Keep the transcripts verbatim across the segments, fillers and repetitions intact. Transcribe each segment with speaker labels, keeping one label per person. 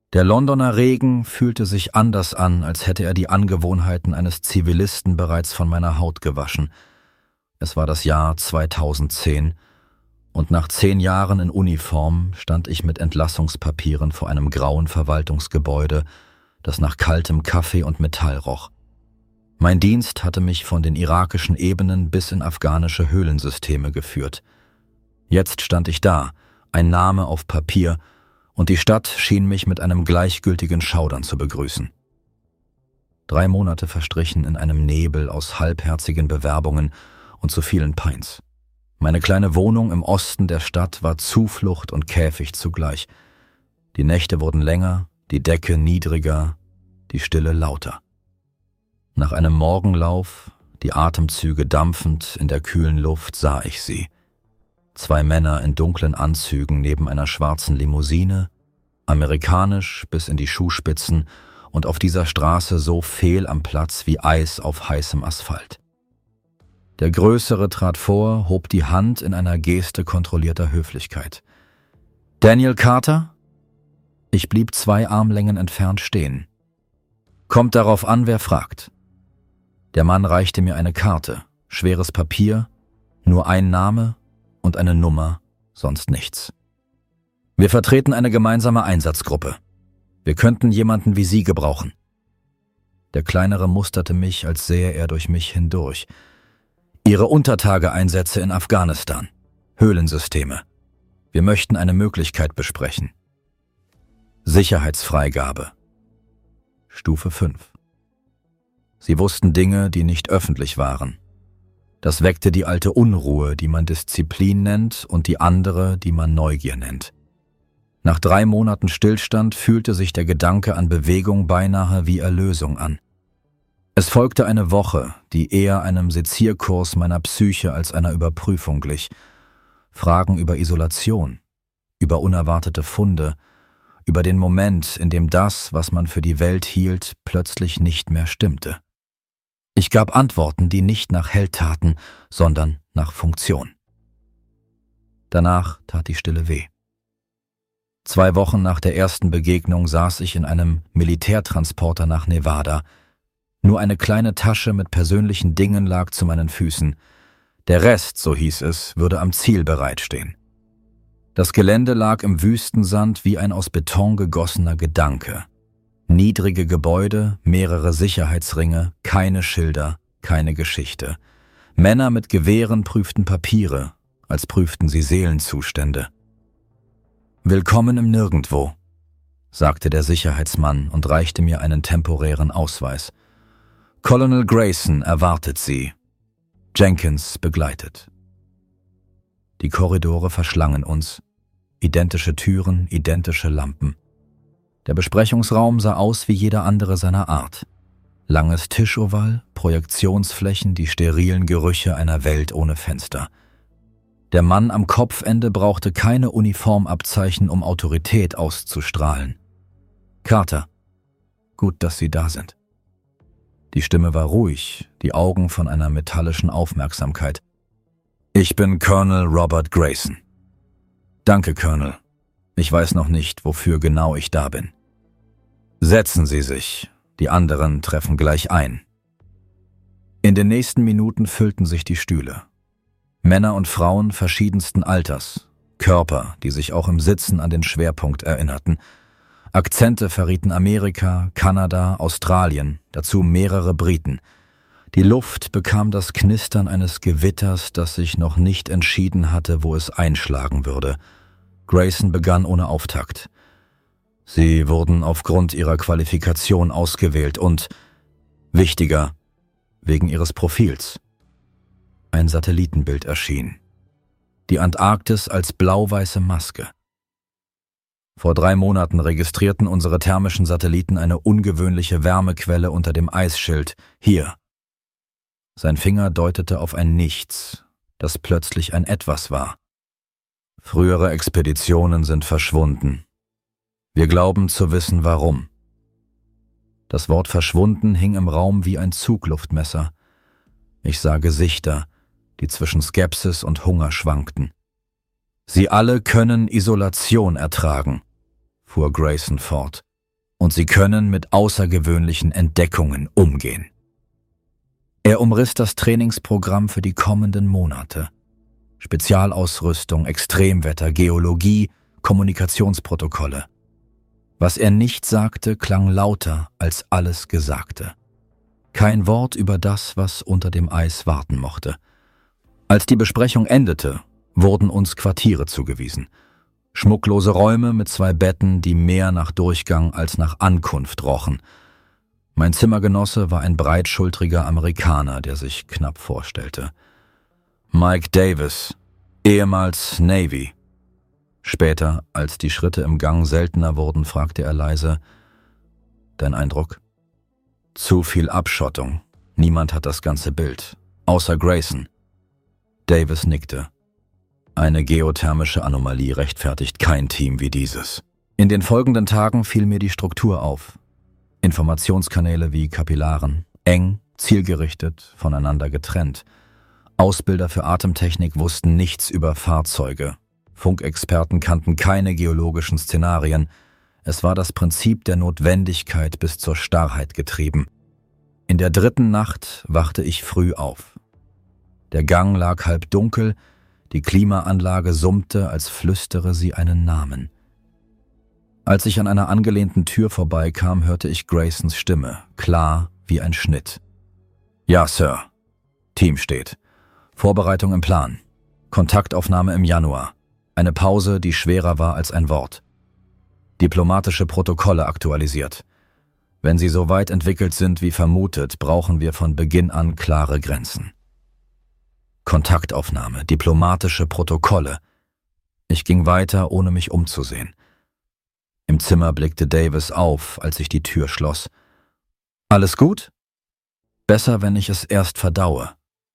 Speaker 1: Der Londoner Regen fühlte sich anders an, als hätte er die Angewohnheiten eines Zivilisten bereits von meiner Haut gewaschen. Es war das Jahr zweitausendzehn und nach zehn Jahren in Uniform stand ich mit Entlassungspapieren vor einem grauen Verwaltungsgebäude, das nach kaltem Kaffee und Metall roch. Mein Dienst hatte mich von den irakischen Ebenen bis in afghanische Höhlensysteme geführt. Jetzt stand ich da, ein Name auf Papier, und die Stadt schien mich mit einem gleichgültigen Schaudern zu begrüßen. Drei Monate verstrichen in einem Nebel aus halbherzigen Bewerbungen und zu vielen Pints. Meine kleine Wohnung im Osten der Stadt war Zuflucht und Käfig zugleich. Die Nächte wurden länger, die Decke niedriger, die Stille lauter. Nach einem Morgenlauf, die Atemzüge dampfend in der kühlen Luft, sah ich sie. Zwei Männer in dunklen Anzügen neben einer schwarzen Limousine, amerikanisch bis in die Schuhspitzen und auf dieser Straße so fehl am Platz wie Eis auf heißem Asphalt. Der Größere trat vor, hob die Hand in einer Geste kontrollierter Höflichkeit. »Daniel Carter?« Ich blieb zwei Armlängen entfernt stehen. »Kommt darauf an, wer fragt.« Der Mann reichte mir eine Karte, schweres Papier, nur ein Name und eine Nummer, sonst nichts. »Wir vertreten eine gemeinsame Einsatzgruppe. Wir könnten jemanden wie Sie gebrauchen.« Der Kleinere musterte mich, als sähe er durch mich hindurch. »Ihre Untertageeinsätze in Afghanistan. Höhlensysteme. Wir möchten eine Möglichkeit besprechen.« Sicherheitsfreigabe. Stufe fünf. Sie wussten Dinge, die nicht öffentlich waren. Das weckte die alte Unruhe, die man Disziplin nennt, und die andere, die man Neugier nennt. Nach drei Monaten Stillstand fühlte sich der Gedanke an Bewegung beinahe wie Erlösung an. Es folgte eine Woche, die eher einem Sezierkurs meiner Psyche als einer Überprüfung glich. Fragen über Isolation, über unerwartete Funde, über den Moment, in dem das, was man für die Welt hielt, plötzlich nicht mehr stimmte. Ich gab Antworten, die nicht nach Held taten, sondern nach Funktion. Danach tat die Stille weh. Zwei Wochen nach der ersten Begegnung saß ich in einem Militärtransporter nach Nevada. Nur eine kleine Tasche mit persönlichen Dingen lag zu meinen Füßen. Der Rest, so hieß es, würde am Ziel bereitstehen. Das Gelände lag im Wüstensand wie ein aus Beton gegossener Gedanke. Niedrige Gebäude, mehrere Sicherheitsringe, keine Schilder, keine Geschichte. Männer mit Gewehren prüften Papiere, als prüften sie Seelenzustände. »Willkommen im Nirgendwo«, sagte der Sicherheitsmann und reichte mir einen temporären Ausweis. »Colonel Grayson erwartet Sie. Jenkins begleitet.« Die Korridore verschlangen uns. Identische Türen, identische Lampen. Der Besprechungsraum sah aus wie jeder andere seiner Art. Langes Tischoval, Projektionsflächen, die sterilen Gerüche einer Welt ohne Fenster. Der Mann am Kopfende brauchte keine Uniformabzeichen, um Autorität auszustrahlen. »Carter, gut, dass Sie da sind.« Die Stimme war ruhig, die Augen von einer metallischen Aufmerksamkeit. »Ich bin Colonel Robert Grayson.« »Danke, Colonel. Ich weiß noch nicht, wofür genau ich da bin.« »Setzen Sie sich. Die anderen treffen gleich ein.« In den nächsten Minuten füllten sich die Stühle. Männer und Frauen verschiedensten Alters, Körper, die sich auch im Sitzen an den Schwerpunkt erinnerten. Akzente verrieten Amerika, Kanada, Australien, dazu mehrere Briten. Die Luft bekam das Knistern eines Gewitters, das sich noch nicht entschieden hatte, wo es einschlagen würde. Grayson begann ohne Auftakt. Sie wurden aufgrund ihrer Qualifikation ausgewählt und, wichtiger, wegen ihres Profils. Ein Satellitenbild erschien. Die Antarktis als blau-weiße Maske. Vor drei Monaten registrierten unsere thermischen Satelliten eine ungewöhnliche Wärmequelle unter dem Eisschild. Hier. Sein Finger deutete auf ein Nichts, das plötzlich ein Etwas war. Frühere Expeditionen sind verschwunden. Wir glauben zu wissen, warum. Das Wort verschwunden hing im Raum wie ein Zugluftmesser. Ich sah Gesichter, die zwischen Skepsis und Hunger schwankten. »Sie alle können Isolation ertragen«, fuhr Grayson fort. Und Sie können mit außergewöhnlichen Entdeckungen umgehen. Er umriss das Trainingsprogramm für die kommenden Monate. Spezialausrüstung, Extremwetter, Geologie, Kommunikationsprotokolle. Was er nicht sagte, klang lauter als alles Gesagte. Kein Wort über das, was unter dem Eis warten mochte. Als die Besprechung endete, wurden uns Quartiere zugewiesen. Schmucklose Räume mit zwei Betten, die mehr nach Durchgang als nach Ankunft rochen. Mein Zimmergenosse war ein breitschultriger Amerikaner, der sich knapp vorstellte. Mike Davis, ehemals Navy. Später, als die Schritte im Gang seltener wurden, fragte er leise: Dein Eindruck? Zu viel Abschottung. Niemand hat das ganze Bild, außer Grayson. Davis nickte. Eine geothermische Anomalie rechtfertigt kein Team wie dieses. In den folgenden Tagen fiel mir die Struktur auf. Informationskanäle wie Kapillaren, eng, zielgerichtet, voneinander getrennt. Ausbilder für Atemtechnik wussten nichts über Fahrzeuge. Funkexperten kannten keine geologischen Szenarien. Es war das Prinzip der Notwendigkeit bis zur Starrheit getrieben. In der dritten Nacht wachte ich früh auf. Der Gang lag halb dunkel, die Klimaanlage summte, als flüstere sie einen Namen. Als ich an einer angelehnten Tür vorbeikam, hörte ich Graysons Stimme, klar wie ein Schnitt. Ja, Sir. Team steht. Vorbereitung im Plan. Kontaktaufnahme im Januar. Eine Pause, die schwerer war als ein Wort. Diplomatische Protokolle aktualisiert. Wenn sie so weit entwickelt sind wie vermutet, brauchen wir von Beginn an klare Grenzen. Kontaktaufnahme, diplomatische Protokolle. Ich ging weiter, ohne mich umzusehen. Im Zimmer blickte Davis auf, als ich die Tür schloss. Alles gut? Besser, wenn ich es erst verdaue.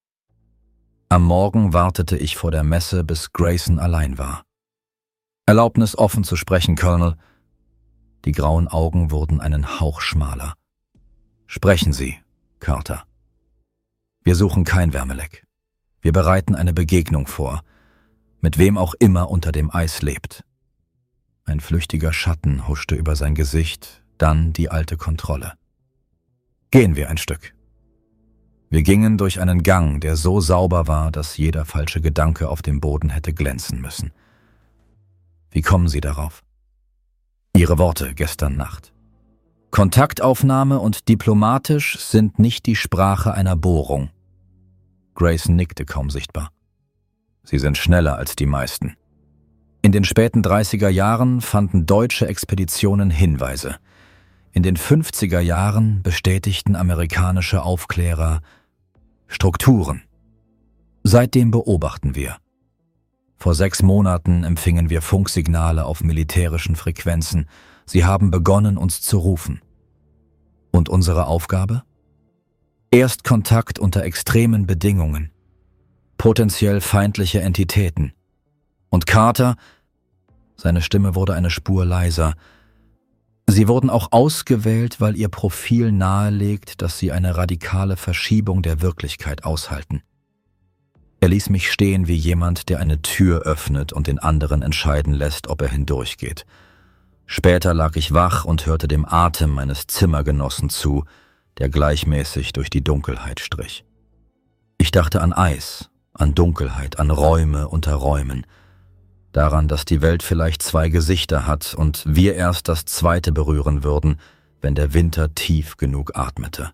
Speaker 1: Am Morgen wartete ich vor der Messe, bis Grayson allein war. Erlaubnis, offen zu sprechen, Colonel. Die grauen Augen wurden einen Hauch schmaler. Sprechen Sie, Carter. Wir suchen kein Wärmeleck. Wir bereiten eine Begegnung vor, mit wem auch immer unter dem Eis lebt. Ein flüchtiger Schatten huschte über sein Gesicht, dann die alte Kontrolle. Gehen wir ein Stück. Wir gingen durch einen Gang, der so sauber war, dass jeder falsche Gedanke auf dem Boden hätte glänzen müssen. Wie kommen Sie darauf? Ihre Worte gestern Nacht. Kontaktaufnahme und diplomatisch sind nicht die Sprache einer Bohrung. Grayson nickte kaum sichtbar. Sie sind schneller als die meisten. In den späten dreißiger Jahren fanden deutsche Expeditionen Hinweise. In den fünfziger Jahren bestätigten amerikanische Aufklärer Strukturen. Seitdem beobachten wir. Vor sechs Monaten empfingen wir Funksignale auf militärischen Frequenzen. Sie haben begonnen, uns zu rufen. Und unsere Aufgabe? Erstkontakt unter extremen Bedingungen. Potenziell feindliche Entitäten. Und Carter, seine Stimme wurde eine Spur leiser, sie wurden auch ausgewählt, weil ihr Profil nahelegt, dass sie eine radikale Verschiebung der Wirklichkeit aushalten. Er ließ mich stehen wie jemand, der eine Tür öffnet und den anderen entscheiden lässt, ob er hindurchgeht. Später lag ich wach und hörte dem Atem meines Zimmergenossen zu, der gleichmäßig durch die Dunkelheit strich. Ich dachte an Eis, an Dunkelheit, an Räume unter Räumen, daran, dass die Welt vielleicht zwei Gesichter hat und wir erst das zweite berühren würden, wenn der Winter tief genug atmete.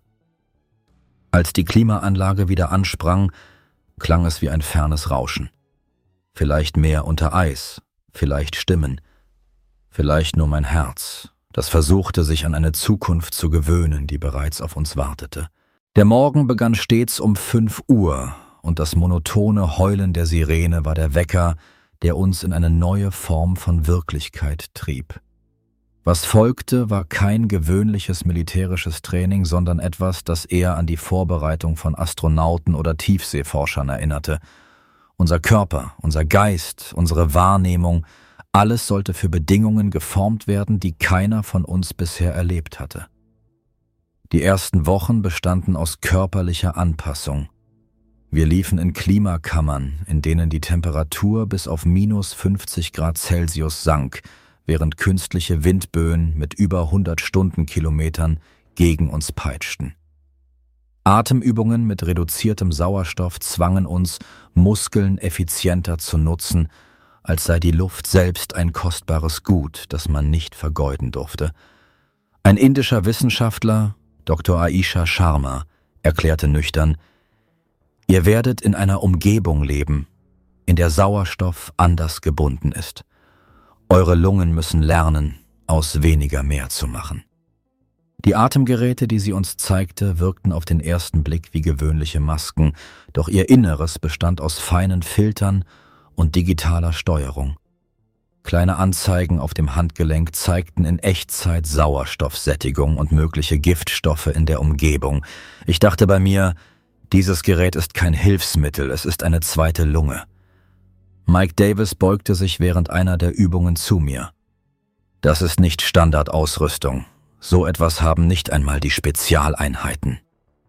Speaker 1: Als die Klimaanlage wieder ansprang, klang es wie ein fernes Rauschen. Vielleicht Meer unter Eis, vielleicht Stimmen, vielleicht nur mein Herz, das versuchte, sich an eine Zukunft zu gewöhnen, die bereits auf uns wartete. Der Morgen begann stets um fünf Uhr und das monotone Heulen der Sirene war der Wecker, der uns in eine neue Form von Wirklichkeit trieb. Was folgte, war kein gewöhnliches militärisches Training, sondern etwas, das eher an die Vorbereitung von Astronauten oder Tiefseeforschern erinnerte. Unser Körper, unser Geist, unsere Wahrnehmung, alles sollte für Bedingungen geformt werden, die keiner von uns bisher erlebt hatte. Die ersten Wochen bestanden aus körperlicher Anpassung. Wir liefen in Klimakammern, in denen die Temperatur bis auf minus fünfzig Grad Celsius sank, während künstliche Windböen mit über hundert Stundenkilometern gegen uns peitschten. Atemübungen mit reduziertem Sauerstoff zwangen uns, Muskeln effizienter zu nutzen, als sei die Luft selbst ein kostbares Gut, das man nicht vergeuden durfte. Ein indischer Wissenschaftler, Doktor Aisha Sharma, erklärte nüchtern: Ihr werdet in einer Umgebung leben, in der Sauerstoff anders gebunden ist. Eure Lungen müssen lernen, aus weniger mehr zu machen. Die Atemgeräte, die sie uns zeigte, wirkten auf den ersten Blick wie gewöhnliche Masken, doch ihr Inneres bestand aus feinen Filtern und digitaler Steuerung. Kleine Anzeigen auf dem Handgelenk zeigten in Echtzeit Sauerstoffsättigung und mögliche Giftstoffe in der Umgebung. Ich dachte bei mir, dieses Gerät ist kein Hilfsmittel, es ist eine zweite Lunge. Mike Davis beugte sich während einer der Übungen zu mir. Das ist nicht Standardausrüstung. So etwas haben nicht einmal die Spezialeinheiten.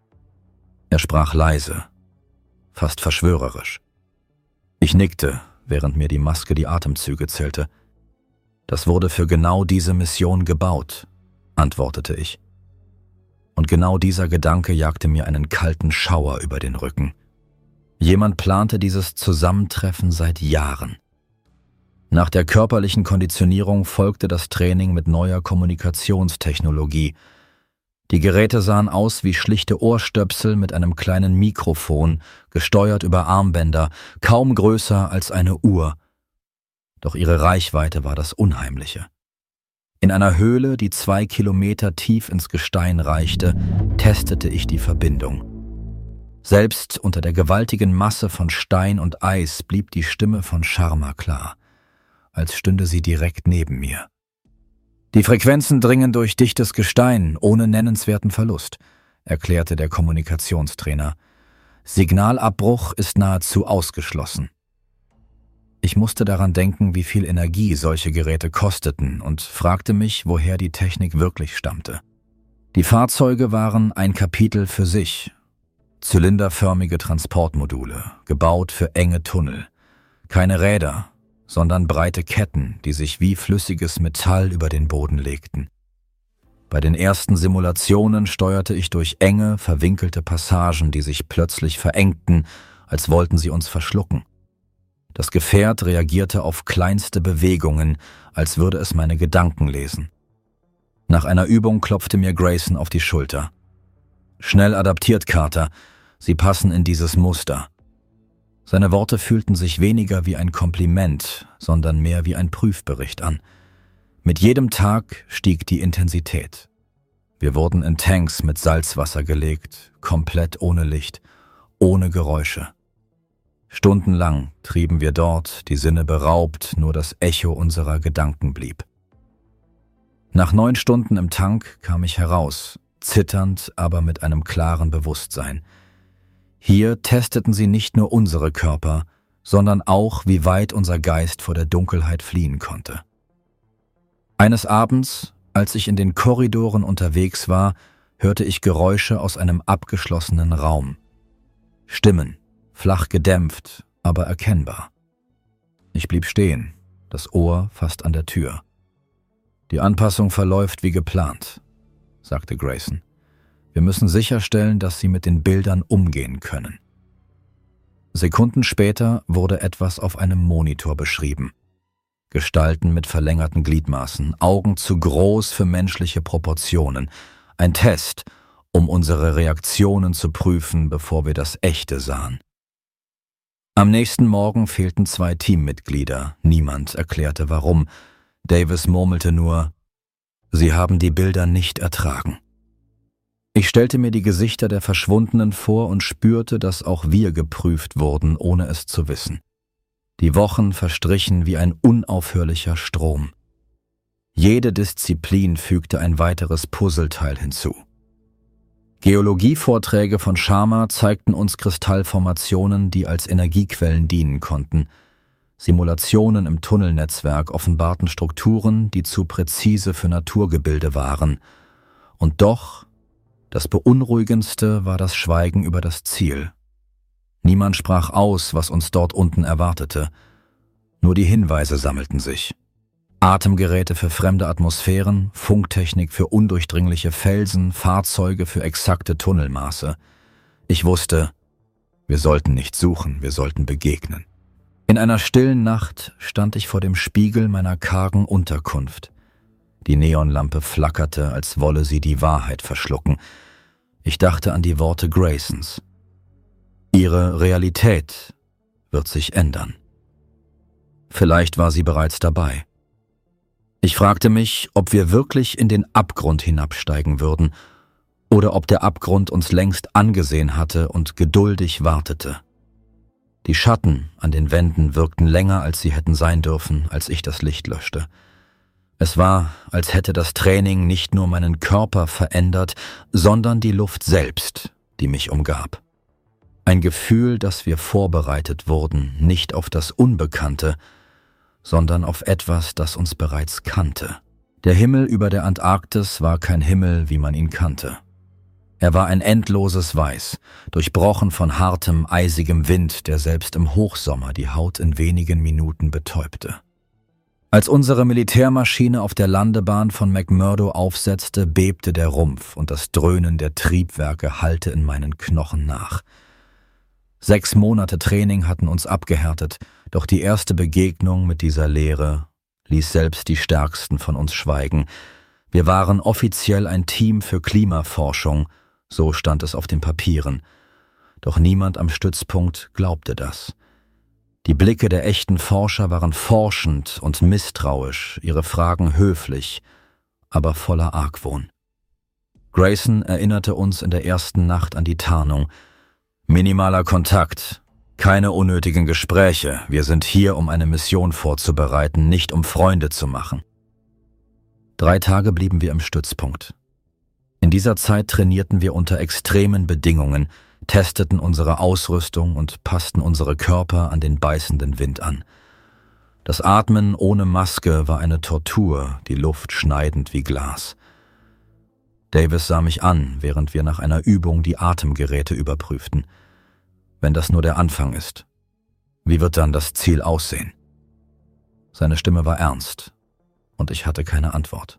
Speaker 1: Er sprach leise, fast verschwörerisch. Ich nickte, während mir die Maske die Atemzüge zählte. Das wurde für genau diese Mission gebaut, antwortete ich. Und genau dieser Gedanke jagte mir einen kalten Schauer über den Rücken. Jemand plante dieses Zusammentreffen seit Jahren. Nach der körperlichen Konditionierung folgte das Training mit neuer Kommunikationstechnologie. Die Geräte sahen aus wie schlichte Ohrstöpsel mit einem kleinen Mikrofon, gesteuert über Armbänder, kaum größer als eine Uhr. Doch ihre Reichweite war das Unheimliche. In einer Höhle, die zwei Kilometer tief ins Gestein reichte, testete ich die Verbindung. Selbst unter der gewaltigen Masse von Stein und Eis blieb die Stimme von Sharma klar, als stünde sie direkt neben mir. Die Frequenzen dringen durch dichtes Gestein, ohne nennenswerten Verlust, erklärte der Kommunikationstrainer. Signalabbruch ist nahezu ausgeschlossen. Ich musste daran denken, wie viel Energie solche Geräte kosteten und fragte mich, woher die Technik wirklich stammte. Die Fahrzeuge waren ein Kapitel für sich. Zylinderförmige Transportmodule, gebaut für enge Tunnel. Keine Räder, sondern breite Ketten, die sich wie flüssiges Metall über den Boden legten. Bei den ersten Simulationen steuerte ich durch enge, verwinkelte Passagen, die sich plötzlich verengten, als wollten sie uns verschlucken. Das Gefährt reagierte auf kleinste Bewegungen, als würde es meine Gedanken lesen. Nach einer Übung klopfte mir Grayson auf die Schulter. »Schnell adaptiert, Carter. Sie passen in dieses Muster.« Seine Worte fühlten sich weniger wie ein Kompliment, sondern mehr wie ein Prüfbericht an. Mit jedem Tag stieg die Intensität. Wir wurden in Tanks mit Salzwasser gelegt, komplett ohne Licht, ohne Geräusche. Stundenlang trieben wir dort, die Sinne beraubt, nur das Echo unserer Gedanken blieb. Nach neun Stunden im Tank kam ich heraus, zitternd, aber mit einem klaren Bewusstsein. Hier testeten sie nicht nur unsere Körper, sondern auch, wie weit unser Geist vor der Dunkelheit fliehen konnte. Eines Abends, als ich in den Korridoren unterwegs war, hörte ich Geräusche aus einem abgeschlossenen Raum. Stimmen, flach gedämpft, aber erkennbar. Ich blieb stehen, das Ohr fast an der Tür. »Die Anpassung verläuft wie geplant«, sagte Grayson. »Wir müssen sicherstellen, dass Sie mit den Bildern umgehen können.« Sekunden später wurde etwas auf einem Monitor beschrieben. Gestalten mit verlängerten Gliedmaßen, Augen zu groß für menschliche Proportionen. Ein Test, um unsere Reaktionen zu prüfen, bevor wir das Echte sahen. Am nächsten Morgen fehlten zwei Teammitglieder. Niemand erklärte warum. Davis murmelte nur, »Sie haben die Bilder nicht ertragen.« Ich stellte mir die Gesichter der Verschwundenen vor und spürte, dass auch wir geprüft wurden, ohne es zu wissen. Die Wochen verstrichen wie ein unaufhörlicher Strom. Jede Disziplin fügte ein weiteres Puzzleteil hinzu. Geologievorträge von Sharma zeigten uns Kristallformationen, die als Energiequellen dienen konnten. Simulationen im Tunnelnetzwerk offenbarten Strukturen, die zu präzise für Naturgebilde waren. Und doch, das Beunruhigendste war das Schweigen über das Ziel. Niemand sprach aus, was uns dort unten erwartete. Nur die Hinweise sammelten sich. Atemgeräte für fremde Atmosphären, Funktechnik für undurchdringliche Felsen, Fahrzeuge für exakte Tunnelmaße. Ich wusste, wir sollten nicht suchen, wir sollten begegnen. In einer stillen Nacht stand ich vor dem Spiegel meiner kargen Unterkunft. Die Neonlampe flackerte, als wolle sie die Wahrheit verschlucken. Ich dachte an die Worte Graysons. Ihre Realität wird sich ändern. Vielleicht war sie bereits dabei. Ich fragte mich, ob wir wirklich in den Abgrund hinabsteigen würden oder ob der Abgrund uns längst angesehen hatte und geduldig wartete. Die Schatten an den Wänden wirkten länger, als sie hätten sein dürfen, als ich das Licht löschte. Es war, als hätte das Training nicht nur meinen Körper verändert, sondern die Luft selbst, die mich umgab. Ein Gefühl, dass wir vorbereitet wurden, nicht auf das Unbekannte, sondern auf etwas, das uns bereits kannte. Der Himmel über der Antarktis war kein Himmel, wie man ihn kannte. Er war ein endloses Weiß, durchbrochen von hartem, eisigem Wind, der selbst im Hochsommer die Haut in wenigen Minuten betäubte. Als unsere Militärmaschine auf der Landebahn von McMurdo aufsetzte, bebte der Rumpf und das Dröhnen der Triebwerke hallte in meinen Knochen nach. Sechs Monate Training hatten uns abgehärtet, doch die erste Begegnung mit dieser Leere ließ selbst die Stärksten von uns schweigen. Wir waren offiziell ein Team für Klimaforschung, so stand es auf den Papieren. Doch niemand am Stützpunkt glaubte das. Die Blicke der echten Forscher waren forschend und misstrauisch, ihre Fragen höflich, aber voller Argwohn. Grayson erinnerte uns in der ersten Nacht an die Tarnung. Minimaler Kontakt, keine unnötigen Gespräche, wir sind hier, um eine Mission vorzubereiten, nicht um Freunde zu machen. Drei Tage blieben wir im Stützpunkt. In dieser Zeit trainierten wir unter extremen Bedingungen, testeten unsere Ausrüstung und passten unsere Körper an den beißenden Wind an. Das Atmen ohne Maske war eine Tortur, die Luft schneidend wie Glas. Davis sah mich an, während wir nach einer Übung die Atemgeräte überprüften. Wenn das nur der Anfang ist, wie wird dann das Ziel aussehen? Seine Stimme war ernst, und ich hatte keine Antwort.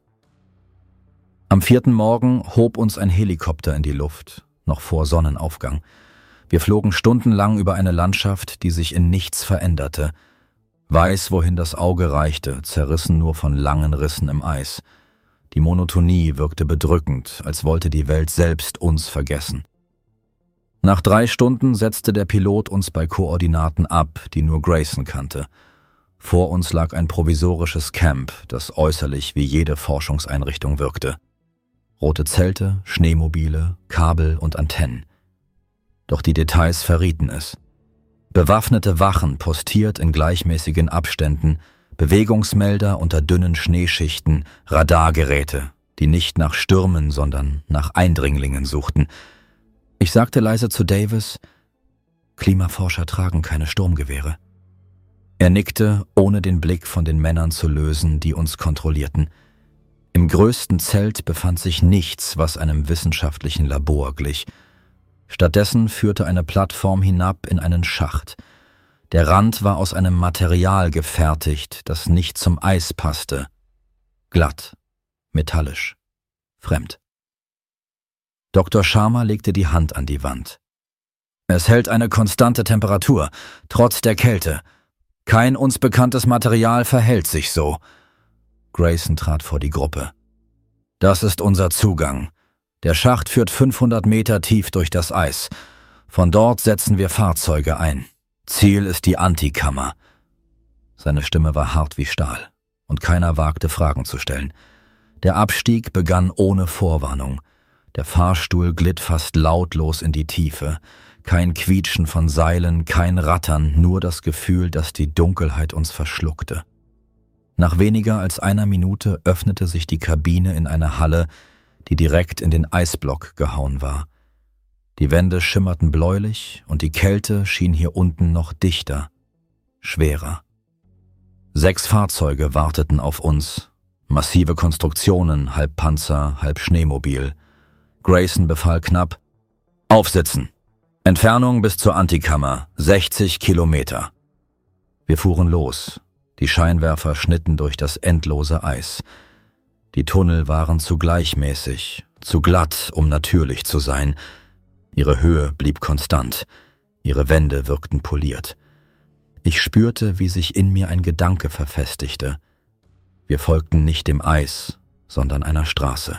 Speaker 1: Am vierten Morgen hob uns ein Helikopter in die Luft, noch vor Sonnenaufgang. Wir flogen stundenlang über eine Landschaft, die sich in nichts veränderte. Weiß, wohin das Auge reichte, zerrissen nur von langen Rissen im Eis. Die Monotonie wirkte bedrückend, als wollte die Welt selbst uns vergessen. Nach drei Stunden setzte der Pilot uns bei Koordinaten ab, die nur Grayson kannte. Vor uns lag ein provisorisches Camp, das äußerlich wie jede Forschungseinrichtung wirkte. Rote Zelte, Schneemobile, Kabel und Antennen. Doch die Details verrieten es. Bewaffnete Wachen postiert in gleichmäßigen Abständen, Bewegungsmelder unter dünnen Schneeschichten, Radargeräte, die nicht nach Stürmen, sondern nach Eindringlingen suchten. Ich sagte leise zu Davis, Klimaforscher tragen keine Sturmgewehre. Er nickte, ohne den Blick von den Männern zu lösen, die uns kontrollierten. Im größten Zelt befand sich nichts, was einem wissenschaftlichen Labor glich. Stattdessen führte eine Plattform hinab in einen Schacht. Der Rand war aus einem Material gefertigt, das nicht zum Eis passte. Glatt, metallisch, fremd. Doktor Sharma legte die Hand an die Wand. Es hält eine konstante Temperatur, trotz der Kälte. Kein uns bekanntes Material verhält sich so. Grayson trat vor die Gruppe. Das ist unser Zugang. Der Schacht führt fünfhundert Meter tief durch das Eis. Von dort setzen wir Fahrzeuge ein. Ziel ist die Antikammer. Seine Stimme war hart wie Stahl, und keiner wagte Fragen zu stellen. Der Abstieg begann ohne Vorwarnung. Der Fahrstuhl glitt fast lautlos in die Tiefe. Kein Quietschen von Seilen, kein Rattern, nur das Gefühl, dass die Dunkelheit uns verschluckte. Nach weniger als einer Minute öffnete sich die Kabine in eine Halle, die direkt in den Eisblock gehauen war. Die Wände schimmerten bläulich und die Kälte schien hier unten noch dichter, schwerer. Sechs Fahrzeuge warteten auf uns, massive Konstruktionen, halb Panzer, halb Schneemobil. Grayson befahl knapp, aufsitzen. Entfernung bis zur Antikammer, sechzig Kilometer. Wir fuhren los. Die Scheinwerfer schnitten durch das endlose Eis. Die Tunnel waren zu gleichmäßig, zu glatt, um natürlich zu sein. Ihre Höhe blieb konstant, ihre Wände wirkten poliert. Ich spürte, wie sich in mir ein Gedanke verfestigte. Wir folgten nicht dem Eis, sondern einer Straße.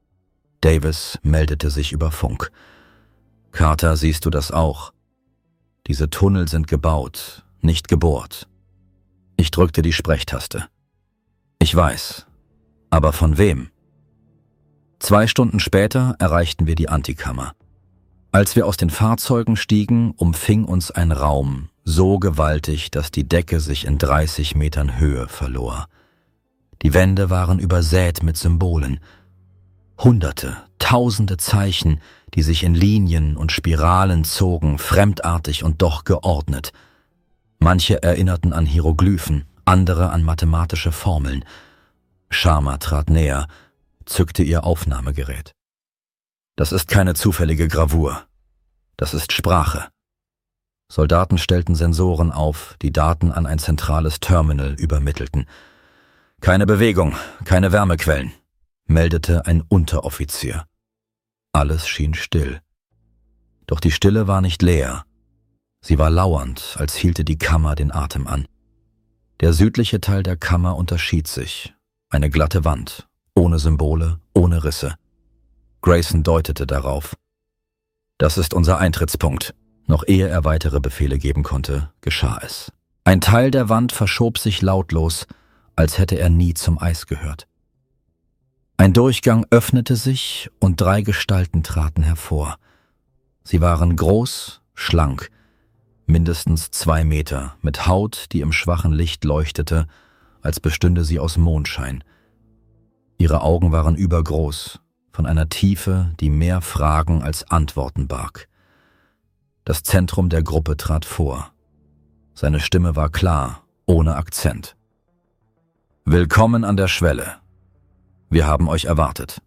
Speaker 1: Davis meldete sich über Funk. »Carter, siehst du das auch? Diese Tunnel sind gebaut, nicht gebohrt.« Ich drückte die Sprechtaste. »Ich weiß. Aber von wem?« Zwei Stunden später erreichten wir die Antikammer. Als wir aus den Fahrzeugen stiegen, umfing uns ein Raum, so gewaltig, dass die Decke sich in dreißig Metern Höhe verlor. Die Wände waren übersät mit Symbolen. Hunderte, tausende Zeichen, die sich in Linien und Spiralen zogen, fremdartig und doch geordnet. Manche erinnerten an Hieroglyphen, andere an mathematische Formeln. Sharma trat näher, zückte ihr Aufnahmegerät. »Das ist keine zufällige Gravur. Das ist Sprache.« Soldaten stellten Sensoren auf, die Daten an ein zentrales Terminal übermittelten. »Keine Bewegung, keine Wärmequellen«, meldete ein Unteroffizier. Alles schien still. Doch die Stille war nicht leer. Sie war lauernd, als hielte die Kammer den Atem an. Der südliche Teil der Kammer unterschied sich. Eine glatte Wand, ohne Symbole, ohne Risse. Grayson deutete darauf. »Das ist unser Eintrittspunkt.« Noch ehe er weitere Befehle geben konnte, geschah es. Ein Teil der Wand verschob sich lautlos, als hätte er nie zum Eis gehört. Ein Durchgang öffnete sich und drei Gestalten traten hervor. Sie waren groß, schlank, mindestens zwei Meter, mit Haut, die im schwachen Licht leuchtete, als bestünde sie aus Mondschein. Ihre Augen waren übergroß, von einer Tiefe, die mehr Fragen als Antworten barg. Das Zentrum der Gruppe trat vor. Seine Stimme war klar, ohne Akzent. »Willkommen an der Schwelle. Wir haben euch erwartet.«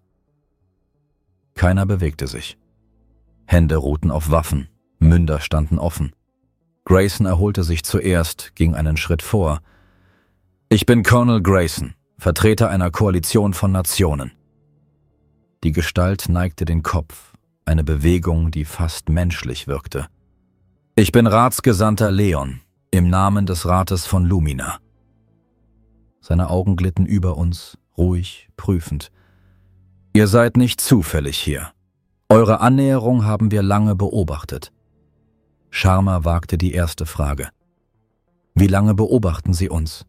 Speaker 1: Keiner bewegte sich. Hände ruhten auf Waffen, Münder standen offen. Grayson erholte sich zuerst, ging einen Schritt vor. »Ich bin Colonel Grayson, Vertreter einer Koalition von Nationen.« Die Gestalt neigte den Kopf, eine Bewegung, die fast menschlich wirkte. »Ich bin Ratsgesandter Leon, im Namen des Rates von Lumina.« Seine Augen glitten über uns, ruhig, prüfend. »Ihr seid nicht zufällig hier. Eure Annäherung haben wir lange beobachtet.« Sharma wagte die erste Frage. »Wie lange beobachten Sie uns?«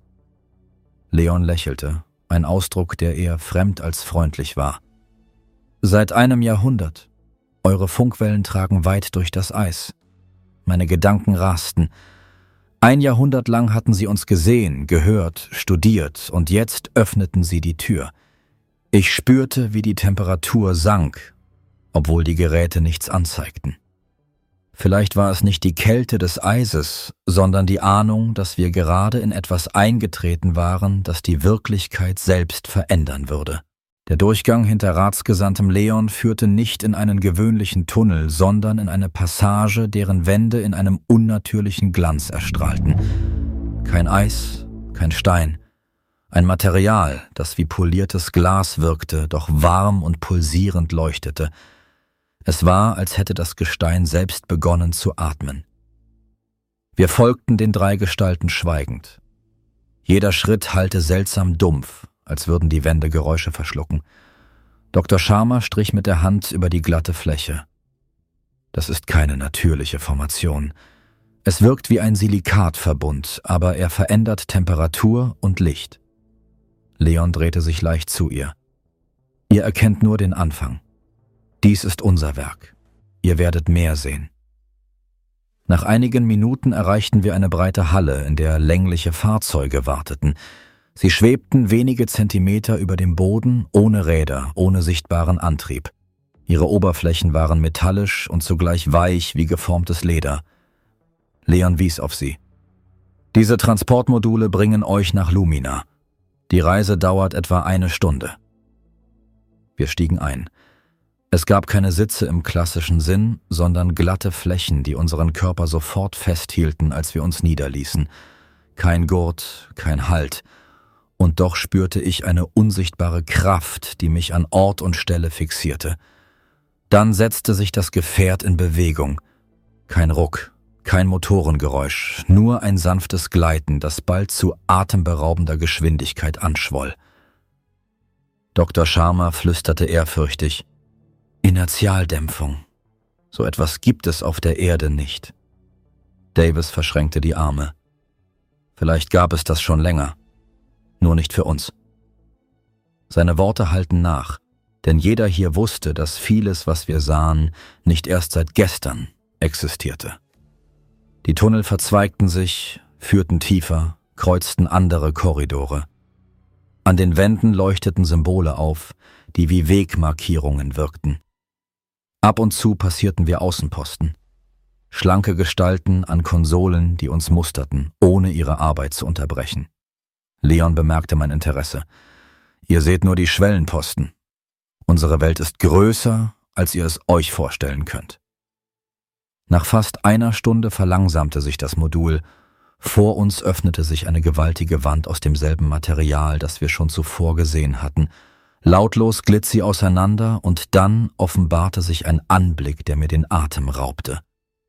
Speaker 1: Leon lächelte, ein Ausdruck, der eher fremd als freundlich war. »Seit einem Jahrhundert. Eure Funkwellen tragen weit durch das Eis. Meine Gedanken rasten. Ein Jahrhundert lang hatten sie uns gesehen, gehört, studiert, und jetzt öffneten sie die Tür. Ich spürte, wie die Temperatur sank, obwohl die Geräte nichts anzeigten. Vielleicht war es nicht die Kälte des Eises, sondern die Ahnung, dass wir gerade in etwas eingetreten waren, das die Wirklichkeit selbst verändern würde. Der Durchgang hinter Ratsgesandtem Leon führte nicht in einen gewöhnlichen Tunnel, sondern in eine Passage, deren Wände in einem unnatürlichen Glanz erstrahlten. Kein Eis, kein Stein, ein Material, das wie poliertes Glas wirkte, doch warm und pulsierend leuchtete. Es war, als hätte das Gestein selbst begonnen zu atmen. Wir folgten den drei Gestalten schweigend. Jeder Schritt hallte seltsam dumpf, als würden die Wände Geräusche verschlucken. Doktor Sharma strich mit der Hand über die glatte Fläche. Das ist keine natürliche Formation. Es wirkt wie ein Silikatverbund, aber er verändert Temperatur und Licht. Leon drehte sich leicht zu ihr. Ihr erkennt nur den Anfang. Dies ist unser Werk. Ihr werdet mehr sehen. Nach einigen Minuten erreichten wir eine breite Halle, in der längliche Fahrzeuge warteten. Sie schwebten wenige Zentimeter über dem Boden, ohne Räder, ohne sichtbaren Antrieb. Ihre Oberflächen waren metallisch und zugleich weich wie geformtes Leder. Leon wies auf sie. »Diese Transportmodule bringen euch nach Lumina. Die Reise dauert etwa eine Stunde.« Wir stiegen ein. Es gab keine Sitze im klassischen Sinn, sondern glatte Flächen, die unseren Körper sofort festhielten, als wir uns niederließen. Kein Gurt, kein Halt. Und doch spürte ich eine unsichtbare Kraft, die mich an Ort und Stelle fixierte. Dann setzte sich das Gefährt in Bewegung. Kein Ruck, kein Motorengeräusch, nur ein sanftes Gleiten, das bald zu atemberaubender Geschwindigkeit anschwoll. Doktor Sharma flüsterte ehrfürchtig: Inertialdämpfung. So etwas gibt es auf der Erde nicht. Davis verschränkte die Arme. Vielleicht gab es das schon länger. Nur nicht für uns. Seine Worte hallten nach, denn jeder hier wusste, dass vieles, was wir sahen, nicht erst seit gestern existierte. Die Tunnel verzweigten sich, führten tiefer, kreuzten andere Korridore. An den Wänden leuchteten Symbole auf, die wie Wegmarkierungen wirkten. Ab und zu passierten wir Außenposten. Schlanke Gestalten an Konsolen, die uns musterten, ohne ihre Arbeit zu unterbrechen. Leon bemerkte mein Interesse. Ihr seht nur die Schwellenposten. Unsere Welt ist größer, als ihr es euch vorstellen könnt. Nach fast einer Stunde verlangsamte sich das Modul. Vor uns öffnete sich eine gewaltige Wand aus demselben Material, das wir schon zuvor gesehen hatten. Lautlos glitt sie auseinander und dann offenbarte sich ein Anblick, der mir den Atem raubte.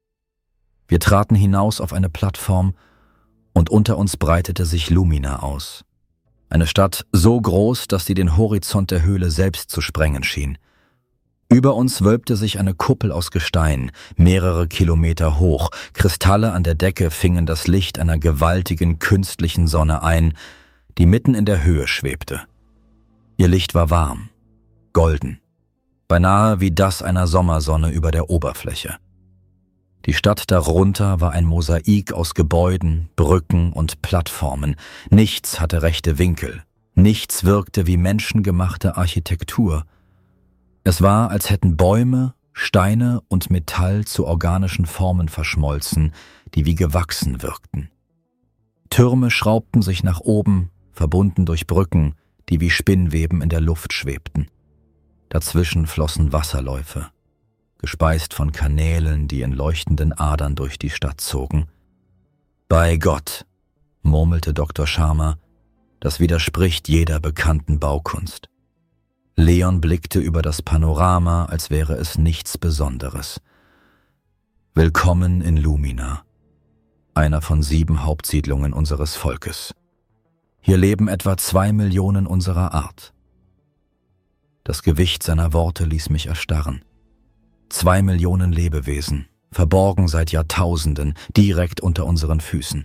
Speaker 1: Wir traten hinaus auf eine Plattform und unter uns breitete sich Lumina aus. Eine Stadt so groß, dass sie den Horizont der Höhle selbst zu sprengen schien. Über uns wölbte sich eine Kuppel aus Gestein, mehrere Kilometer hoch. Kristalle an der Decke fingen das Licht einer gewaltigen künstlichen Sonne ein, die mitten in der Höhe schwebte. Ihr Licht war warm, golden, beinahe wie das einer Sommersonne über der Oberfläche. Die Stadt darunter war ein Mosaik aus Gebäuden, Brücken und Plattformen. Nichts hatte rechte Winkel, nichts wirkte wie menschengemachte Architektur. Es war, als hätten Bäume, Steine und Metall zu organischen Formen verschmolzen, die wie gewachsen wirkten. Türme schraubten sich nach oben, verbunden durch Brücken, die wie Spinnweben in der Luft schwebten. Dazwischen flossen Wasserläufe, gespeist von Kanälen, die in leuchtenden Adern durch die Stadt zogen. »Bei Gott«, murmelte Doktor Sharma, »das widerspricht jeder bekannten Baukunst.« Leon blickte über das Panorama, als wäre es nichts Besonderes. »Willkommen in Lumina, einer von sieben Hauptsiedlungen unseres Volkes. Hier leben etwa zwei Millionen unserer Art.« Das Gewicht seiner Worte ließ mich erstarren. Zwei Millionen Lebewesen, verborgen seit Jahrtausenden, direkt unter unseren Füßen.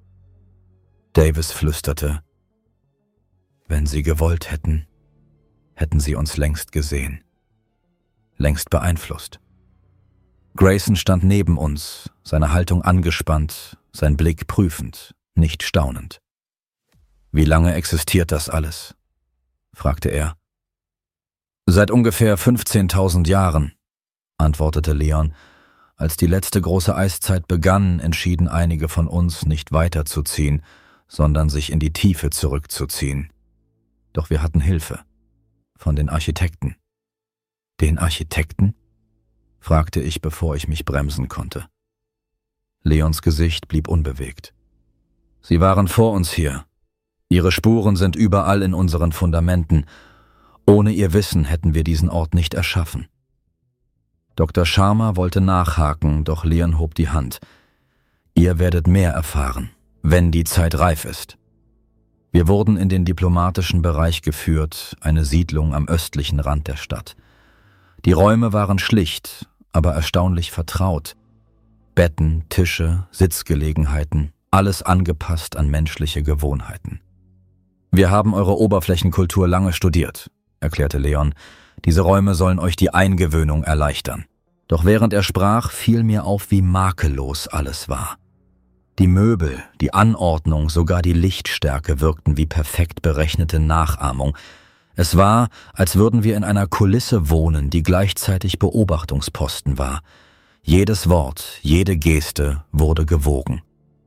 Speaker 1: Davis flüsterte: »Wenn sie gewollt hätten, hätten sie uns längst gesehen, längst beeinflusst.« Grayson stand neben uns, seine Haltung angespannt, sein Blick prüfend, nicht staunend. »Wie lange existiert das alles?« fragte er. »Seit ungefähr fünfzehntausend Jahren«, antwortete Leon. »Als die letzte große Eiszeit begann, entschieden einige von uns, nicht weiterzuziehen, sondern sich in die Tiefe zurückzuziehen. Doch wir hatten Hilfe. Von den Architekten.« »Den Architekten?« fragte ich, bevor ich mich bremsen konnte. Leons Gesicht blieb unbewegt. »Sie waren vor uns hier. Ihre Spuren sind überall in unseren Fundamenten. Ohne ihr Wissen hätten wir diesen Ort nicht erschaffen.« Doktor Sharma wollte nachhaken, doch Leon hob die Hand. »Ihr werdet mehr erfahren, wenn die Zeit reif ist.« Wir wurden in den diplomatischen Bereich geführt, eine Siedlung am östlichen Rand der Stadt. Die Räume waren schlicht, aber erstaunlich vertraut. Betten, Tische, Sitzgelegenheiten, alles angepasst an menschliche Gewohnheiten. »Wir haben eure Oberflächenkultur lange studiert«, erklärte Leon. »Diese Räume sollen euch die Eingewöhnung erleichtern.« Doch während er sprach, fiel mir auf, wie makellos alles war. Die Möbel, die Anordnung, sogar die Lichtstärke wirkten wie perfekt berechnete Nachahmung. Es war, als würden wir in einer Kulisse wohnen, die gleichzeitig Beobachtungsposten war. Jedes Wort, jede Geste wurde gewogen.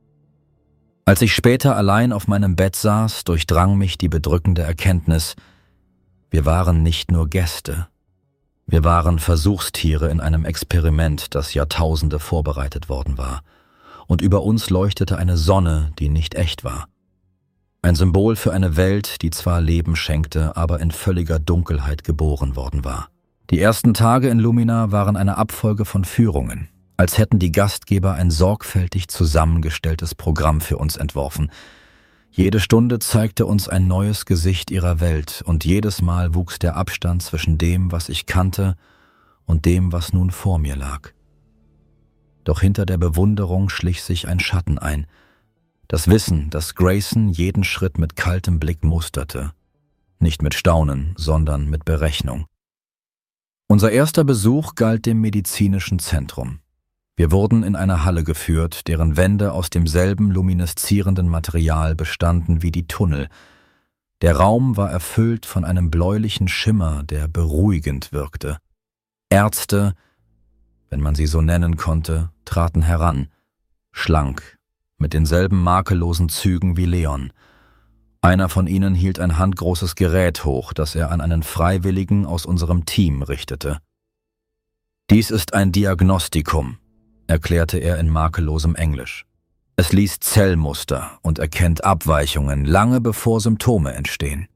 Speaker 1: Als ich später allein auf meinem Bett saß, durchdrang mich die bedrückende Erkenntnis: Wir waren nicht nur Gäste. Wir waren Versuchstiere in einem Experiment, das Jahrtausende vorbereitet worden war. und über uns leuchtete eine Sonne, die nicht echt war. Ein Symbol für eine Welt, die zwar Leben schenkte, aber in völliger Dunkelheit geboren worden war. Die ersten Tage in Lumina waren eine Abfolge von Führungen, als hätten die Gastgeber ein sorgfältig zusammengestelltes Programm für uns entworfen. Jede Stunde zeigte uns ein neues Gesicht ihrer Welt, und jedes Mal wuchs der Abstand zwischen dem, was ich kannte, und dem, was nun vor mir lag. Doch hinter der Bewunderung schlich sich ein Schatten ein. Das Wissen, dass Grayson jeden Schritt mit kaltem Blick musterte. Nicht mit Staunen, sondern mit Berechnung. Unser erster Besuch galt dem medizinischen Zentrum. Wir wurden in eine Halle geführt, deren Wände aus demselben lumineszierenden Material bestanden wie die Tunnel. Der Raum war erfüllt von einem bläulichen Schimmer, der beruhigend wirkte. Ärzte, wenn man sie so nennen konnte, traten heran, schlank, mit denselben makellosen Zügen wie Leon. Einer von ihnen hielt ein handgroßes Gerät hoch, das er an einen Freiwilligen aus unserem Team richtete. »Dies ist ein Diagnostikum«, erklärte er in makellosem Englisch. »Es liest Zellmuster und erkennt Abweichungen, lange bevor Symptome entstehen.«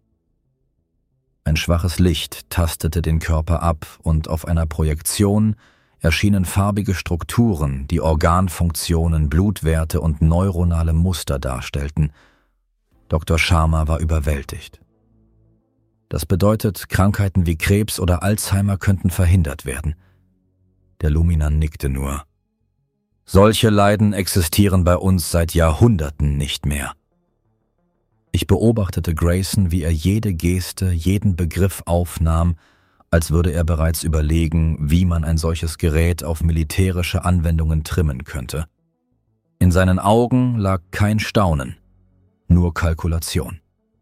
Speaker 1: Ein schwaches Licht tastete den Körper ab und auf einer Projektion erschienen farbige Strukturen, die Organfunktionen, Blutwerte und neuronale Muster darstellten. Doktor Sharma war überwältigt. Das bedeutet, Krankheiten wie Krebs oder Alzheimer könnten verhindert werden. Der Luminan nickte nur. Solche Leiden existieren bei uns seit Jahrhunderten nicht mehr. Ich beobachtete Grayson, wie er jede Geste, jeden Begriff aufnahm, als würde er bereits überlegen, wie man ein solches Gerät auf militärische Anwendungen trimmen könnte. In seinen Augen lag kein Staunen, nur Kalkulation.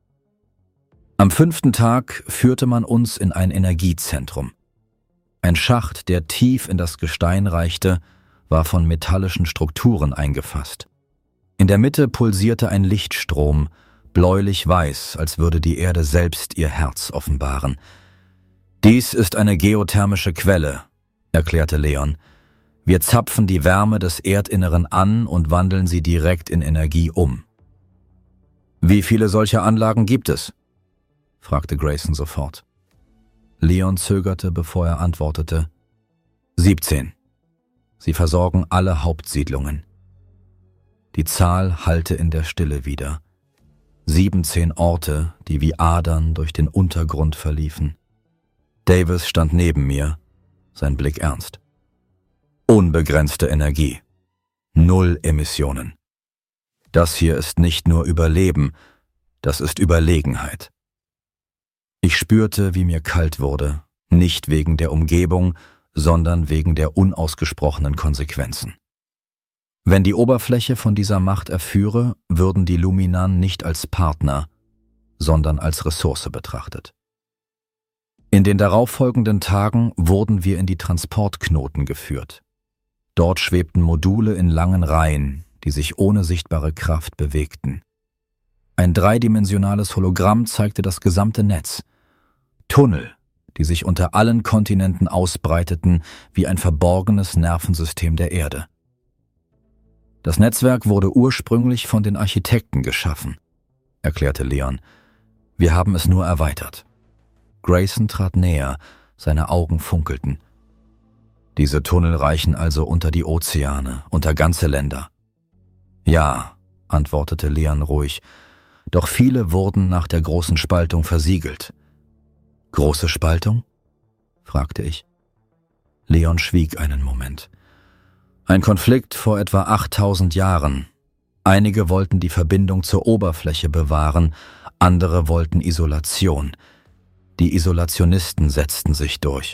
Speaker 1: Am fünften Tag führte man uns in ein Energiezentrum. Ein Schacht, der tief in das Gestein reichte, war von metallischen Strukturen eingefasst. In der Mitte pulsierte ein Lichtstrom, bläulich-weiß, als würde die Erde selbst ihr Herz offenbaren. »Dies ist eine geothermische Quelle«, erklärte Leon. »Wir zapfen die Wärme des Erdinneren an und wandeln sie direkt in Energie um.« »Wie viele solcher Anlagen gibt es?« fragte Grayson sofort. Leon zögerte, bevor er antwortete. »siebzehn. Sie versorgen alle Hauptsiedlungen.« Die Zahl hallte in der Stille wieder. siebzehn Orte, die wie Adern durch den Untergrund verliefen. Davis stand neben mir, sein Blick ernst. Unbegrenzte Energie. Null Emissionen. Das hier ist nicht nur Überleben, das ist Überlegenheit. Ich spürte, wie mir kalt wurde, nicht wegen der Umgebung, sondern wegen der unausgesprochenen Konsequenzen. Wenn die Oberfläche von dieser Macht erführe, würden die Luminan nicht als Partner, sondern als Ressource betrachtet. In den darauffolgenden Tagen wurden wir in die Transportknoten geführt. Dort schwebten Module in langen Reihen, die sich ohne sichtbare Kraft bewegten. Ein dreidimensionales Hologramm zeigte das gesamte Netz. Tunnel, die sich unter allen Kontinenten ausbreiteten wie ein verborgenes Nervensystem der Erde. Das Netzwerk wurde ursprünglich von den Architekten geschaffen, erklärte Leon. Wir haben es nur erweitert. Grayson trat näher, seine Augen funkelten. Diese Tunnel reichen also unter die Ozeane, unter ganze Länder. Ja, antwortete Leon ruhig, doch viele wurden nach der großen Spaltung versiegelt. Große Spaltung? Fragte ich. Leon schwieg einen Moment. Ein Konflikt vor etwa achttausend Jahren. Einige wollten die Verbindung zur Oberfläche bewahren, andere wollten Isolation. Die Isolationisten setzten sich durch.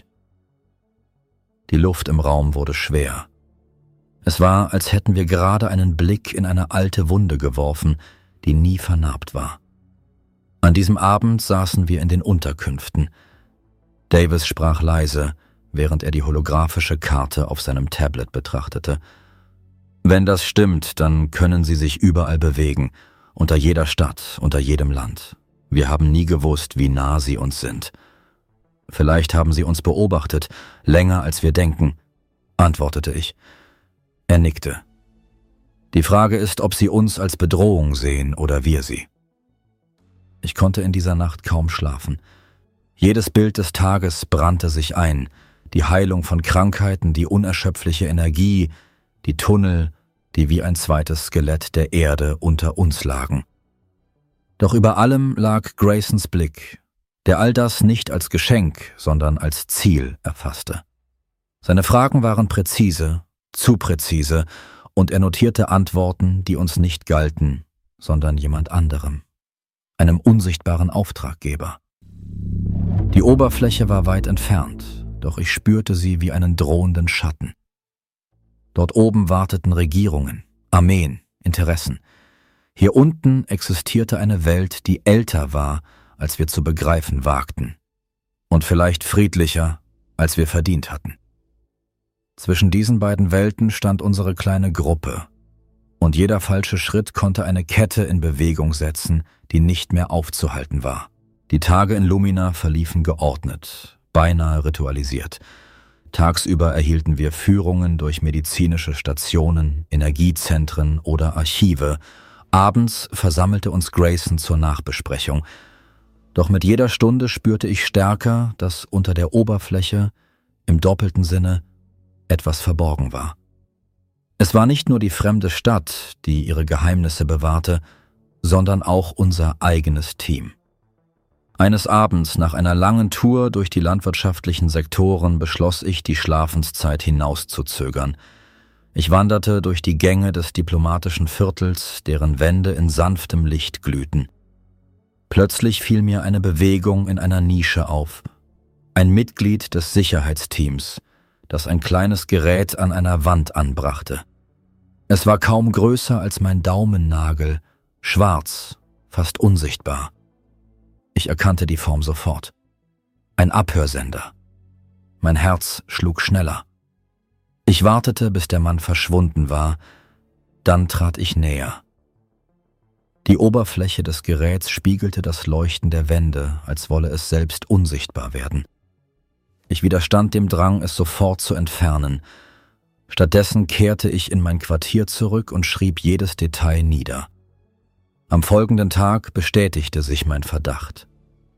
Speaker 1: Die Luft im Raum wurde schwer. Es war, als hätten wir gerade einen Blick in eine alte Wunde geworfen, die nie vernarbt war. An diesem Abend saßen wir in den Unterkünften. Davis sprach leise, während er die holographische Karte auf seinem Tablet betrachtete. Wenn das stimmt, dann können sie sich überall bewegen, unter jeder Stadt, unter jedem Land. Wir haben nie gewusst, wie nah sie uns sind. Vielleicht haben sie uns beobachtet, länger als wir denken, antwortete ich. Er nickte. Die Frage ist, ob sie uns als Bedrohung sehen oder wir sie. Ich konnte in dieser Nacht kaum schlafen. Jedes Bild des Tages brannte sich ein. Die Heilung von Krankheiten, die unerschöpfliche Energie, die Tunnel, die wie ein zweites Skelett der Erde unter uns lagen. Doch über allem lag Graysons Blick, der all das nicht als Geschenk, sondern als Ziel erfasste. Seine Fragen waren präzise, zu präzise, und er notierte Antworten, die uns nicht galten, sondern jemand anderem, einem unsichtbaren Auftraggeber. Die Oberfläche war weit entfernt, doch ich spürte sie wie einen drohenden Schatten. Dort oben warteten Regierungen, Armeen, Interessen. Hier unten existierte eine Welt, die älter war, als wir zu begreifen wagten, und vielleicht friedlicher, als wir verdient hatten. Zwischen diesen beiden Welten stand unsere kleine Gruppe, und jeder falsche Schritt konnte eine Kette in Bewegung setzen, die nicht mehr aufzuhalten war. Die Tage in Lumina verliefen geordnet, beinahe ritualisiert. Tagsüber erhielten wir Führungen durch medizinische Stationen, Energiezentren oder Archive. Abends versammelte uns Grayson zur Nachbesprechung. Doch mit jeder Stunde spürte ich stärker, dass unter der Oberfläche, im doppelten Sinne, etwas verborgen war. Es war nicht nur die fremde Stadt, die ihre Geheimnisse bewahrte, sondern auch unser eigenes Team. Eines Abends nach einer langen Tour durch die landwirtschaftlichen Sektoren beschloss ich, die Schlafenszeit hinauszuzögern. Ich wanderte durch die Gänge des diplomatischen Viertels, deren Wände in sanftem Licht glühten. Plötzlich fiel mir eine Bewegung in einer Nische auf. Ein Mitglied des Sicherheitsteams, das ein kleines Gerät an einer Wand anbrachte. Es war kaum größer als mein Daumennagel, schwarz, fast unsichtbar. Ich erkannte die Form sofort. Ein Abhörsender. Mein Herz schlug schneller. Ich wartete, bis der Mann verschwunden war, dann trat ich näher. Die Oberfläche des Geräts spiegelte das Leuchten der Wände, als wolle es selbst unsichtbar werden. Ich widerstand dem Drang, es sofort zu entfernen. Stattdessen kehrte ich in mein Quartier zurück und schrieb jedes Detail nieder. Am folgenden Tag bestätigte sich mein Verdacht.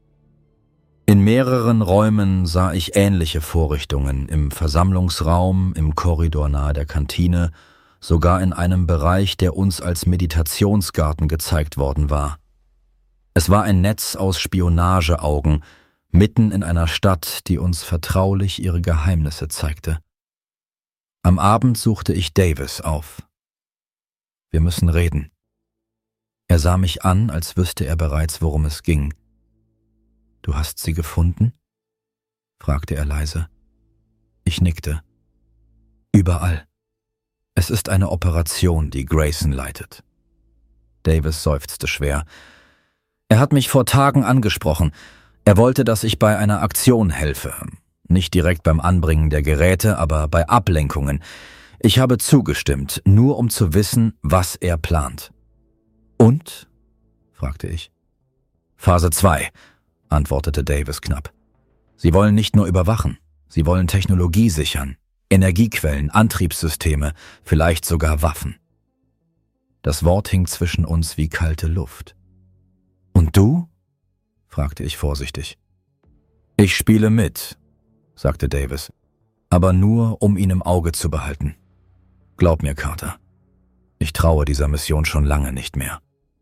Speaker 1: In mehreren Räumen sah ich ähnliche Vorrichtungen, im Versammlungsraum, im Korridor nahe der Kantine, sogar in einem Bereich, der uns als Meditationsgarten gezeigt worden war. Es war ein Netz aus Spionageaugen, mitten in einer Stadt, die uns vertraulich ihre Geheimnisse zeigte. Am Abend suchte ich Davis auf. Wir müssen reden. Er sah mich an, als wüsste er bereits, worum es ging. »Du hast sie gefunden?« fragte er leise. Ich nickte. »Überall. Es ist eine Operation, die Grayson leitet.« Davis seufzte schwer. »Er hat mich vor Tagen angesprochen. Er wollte, dass ich bei einer Aktion helfe. Nicht direkt beim Anbringen der Geräte, aber bei Ablenkungen. Ich habe zugestimmt, nur um zu wissen, was er plant.« »Und?« fragte ich. »Phase zwei«, antwortete Davis knapp. »Sie wollen nicht nur überwachen, sie wollen Technologie sichern, Energiequellen, Antriebssysteme, vielleicht sogar Waffen.« Das Wort hing zwischen uns wie kalte Luft. »Und du?« fragte ich vorsichtig. »Ich spiele mit«, sagte Davis, »aber nur, um ihn im Auge zu behalten. Glaub mir, Carter, ich traue dieser Mission schon lange nicht mehr.«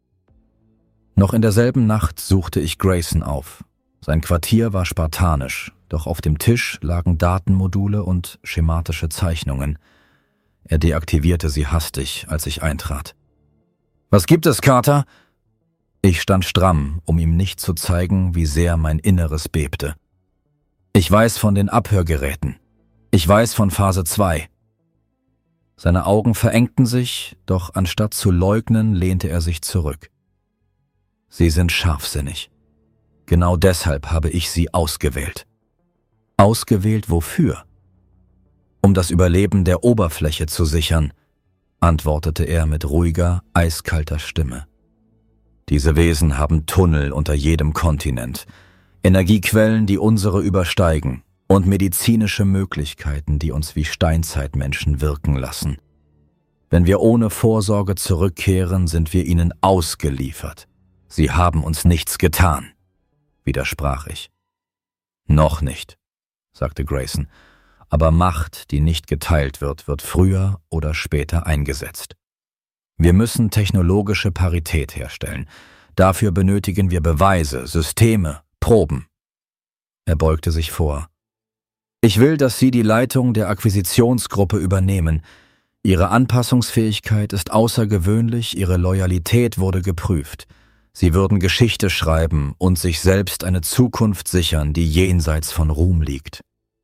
Speaker 1: Noch in derselben Nacht suchte ich Grayson auf. Sein Quartier war spartanisch, doch auf dem Tisch lagen Datenmodule und schematische Zeichnungen. Er deaktivierte sie hastig, als ich eintrat. »Was gibt es, Carter?« Ich stand stramm, um ihm nicht zu zeigen, wie sehr mein Inneres bebte. »Ich weiß von den Abhörgeräten. Ich weiß von Phase zwei.« Seine Augen verengten sich, doch anstatt zu leugnen, lehnte er sich zurück. »Sie sind scharfsinnig. Genau deshalb habe ich sie ausgewählt.« »Ausgewählt wofür?« »Um das Überleben der Oberfläche zu sichern«, antwortete er mit ruhiger, eiskalter Stimme. »Diese Wesen haben Tunnel unter jedem Kontinent, Energiequellen, die unsere übersteigen, und medizinische Möglichkeiten, die uns wie Steinzeitmenschen wirken lassen. Wenn wir ohne Vorsorge zurückkehren, sind wir ihnen ausgeliefert. Sie haben uns nichts getan, widersprach ich. Noch nicht, sagte Grayson, aber Macht, die nicht geteilt wird, wird früher oder später eingesetzt. Wir müssen technologische Parität herstellen. Dafür benötigen wir Beweise, Systeme, Proben. Er beugte sich vor. Ich will, dass Sie die Leitung der Akquisitionsgruppe übernehmen. Ihre Anpassungsfähigkeit ist außergewöhnlich, Ihre Loyalität wurde geprüft. Sie würden Geschichte schreiben und sich selbst eine Zukunft sichern, die jenseits von Ruhm liegt.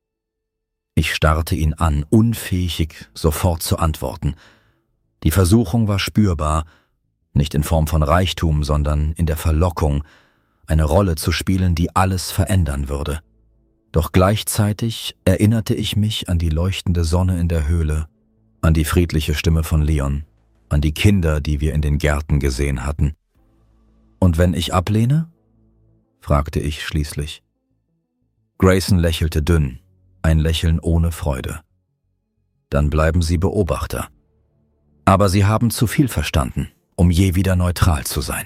Speaker 1: Ich starrte ihn an, unfähig, sofort zu antworten. Die Versuchung war spürbar, nicht in Form von Reichtum, sondern in der Verlockung, eine Rolle zu spielen, die alles verändern würde. Doch gleichzeitig erinnerte ich mich an die leuchtende Sonne in der Höhle, an die friedliche Stimme von Leon, an die Kinder, die wir in den Gärten gesehen hatten. »Und wenn ich ablehne?« fragte ich schließlich. Grayson lächelte dünn, ein Lächeln ohne Freude. »Dann bleiben Sie Beobachter. Aber Sie haben zu viel verstanden, um je wieder neutral zu sein.«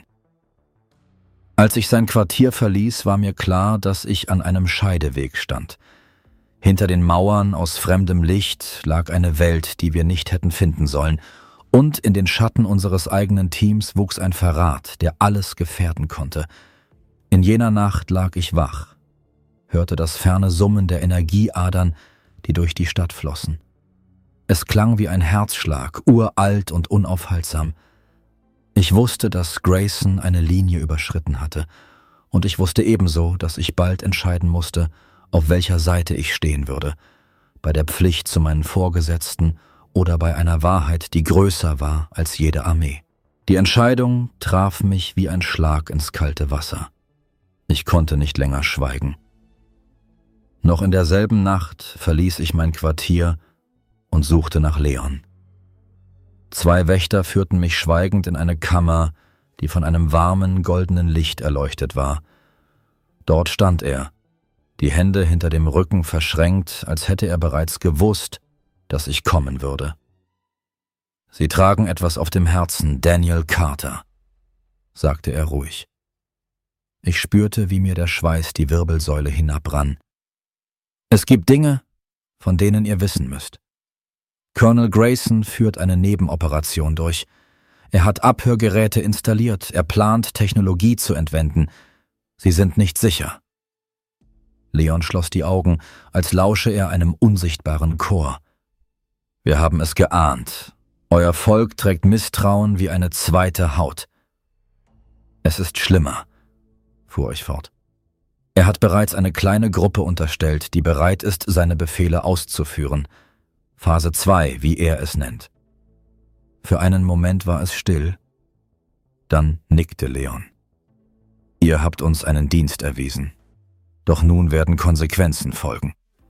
Speaker 1: Als ich sein Quartier verließ, war mir klar, dass ich an einem Scheideweg stand. Hinter den Mauern aus fremdem Licht lag eine Welt, die wir nicht hätten finden sollen, und in den Schatten unseres eigenen Teams wuchs ein Verrat, der alles gefährden konnte. In jener Nacht lag ich wach, hörte das ferne Summen der Energieadern, die durch die Stadt flossen. Es klang wie ein Herzschlag, uralt und unaufhaltsam. Ich wusste, dass Grayson eine Linie überschritten hatte, und ich wusste ebenso, dass ich bald entscheiden musste, auf welcher Seite ich stehen würde, bei der Pflicht zu meinen Vorgesetzten oder bei einer Wahrheit, die größer war als jede Armee. Die Entscheidung traf mich wie ein Schlag ins kalte Wasser. Ich konnte nicht länger schweigen. Noch in derselben Nacht verließ ich mein Quartier und suchte nach Leon. Zwei Wächter führten mich schweigend in eine Kammer, die von einem warmen, goldenen Licht erleuchtet war. Dort stand er, die Hände hinter dem Rücken verschränkt, als hätte er bereits gewusst, dass ich kommen würde. »Sie tragen etwas auf dem Herzen, Daniel Carter«, sagte er ruhig. Ich spürte, wie mir der Schweiß die Wirbelsäule hinabrann. »Es gibt Dinge, von denen ihr wissen müsst. Colonel Grayson führt eine Nebenoperation durch. Er hat Abhörgeräte installiert, er plant, Technologie zu entwenden. Sie sind nicht sicher.« Leon schloss die Augen, als lausche er einem unsichtbaren Chor. »Wir haben es geahnt. Euer Volk trägt Misstrauen wie eine zweite Haut. Es ist schlimmer«, fuhr ich fort. »Er hat bereits eine kleine Gruppe unterstellt, die bereit ist, seine Befehle auszuführen. Phase zwei, wie er es nennt.« Für einen Moment war es still. Dann nickte Leon. »Ihr habt uns einen Dienst erwiesen. Doch nun werden Konsequenzen folgen.«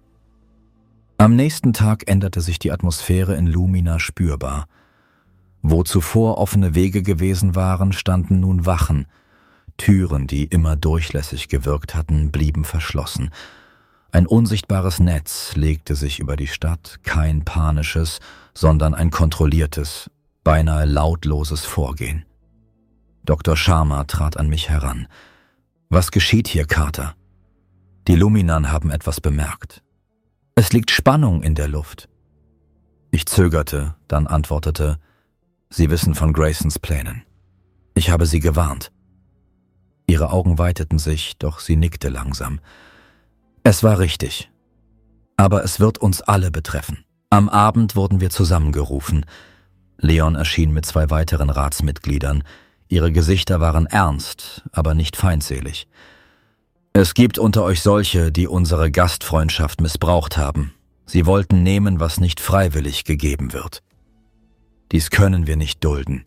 Speaker 1: Am nächsten Tag änderte sich die Atmosphäre in Lumina spürbar. Wo zuvor offene Wege gewesen waren, standen nun Wachen. Türen, die immer durchlässig gewirkt hatten, blieben verschlossen. Ein unsichtbares Netz legte sich über die Stadt, kein panisches, sondern ein kontrolliertes, beinahe lautloses Vorgehen. Doktor Sharma trat an mich heran. »Was geschieht hier, Carter?« »Die Luminan haben etwas bemerkt. Es liegt Spannung in der Luft.« Ich zögerte, dann antwortete, »Sie wissen von Graysons Plänen. Ich habe Sie gewarnt.« Ihre Augen weiteten sich, doch sie nickte langsam. »Es war richtig. Aber es wird uns alle betreffen. Am Abend wurden wir zusammengerufen. Leon erschien mit zwei weiteren Ratsmitgliedern. Ihre Gesichter waren ernst, aber nicht feindselig. »Es gibt unter euch solche, die unsere Gastfreundschaft missbraucht haben. Sie wollten nehmen, was nicht freiwillig gegeben wird. Dies können wir nicht dulden.«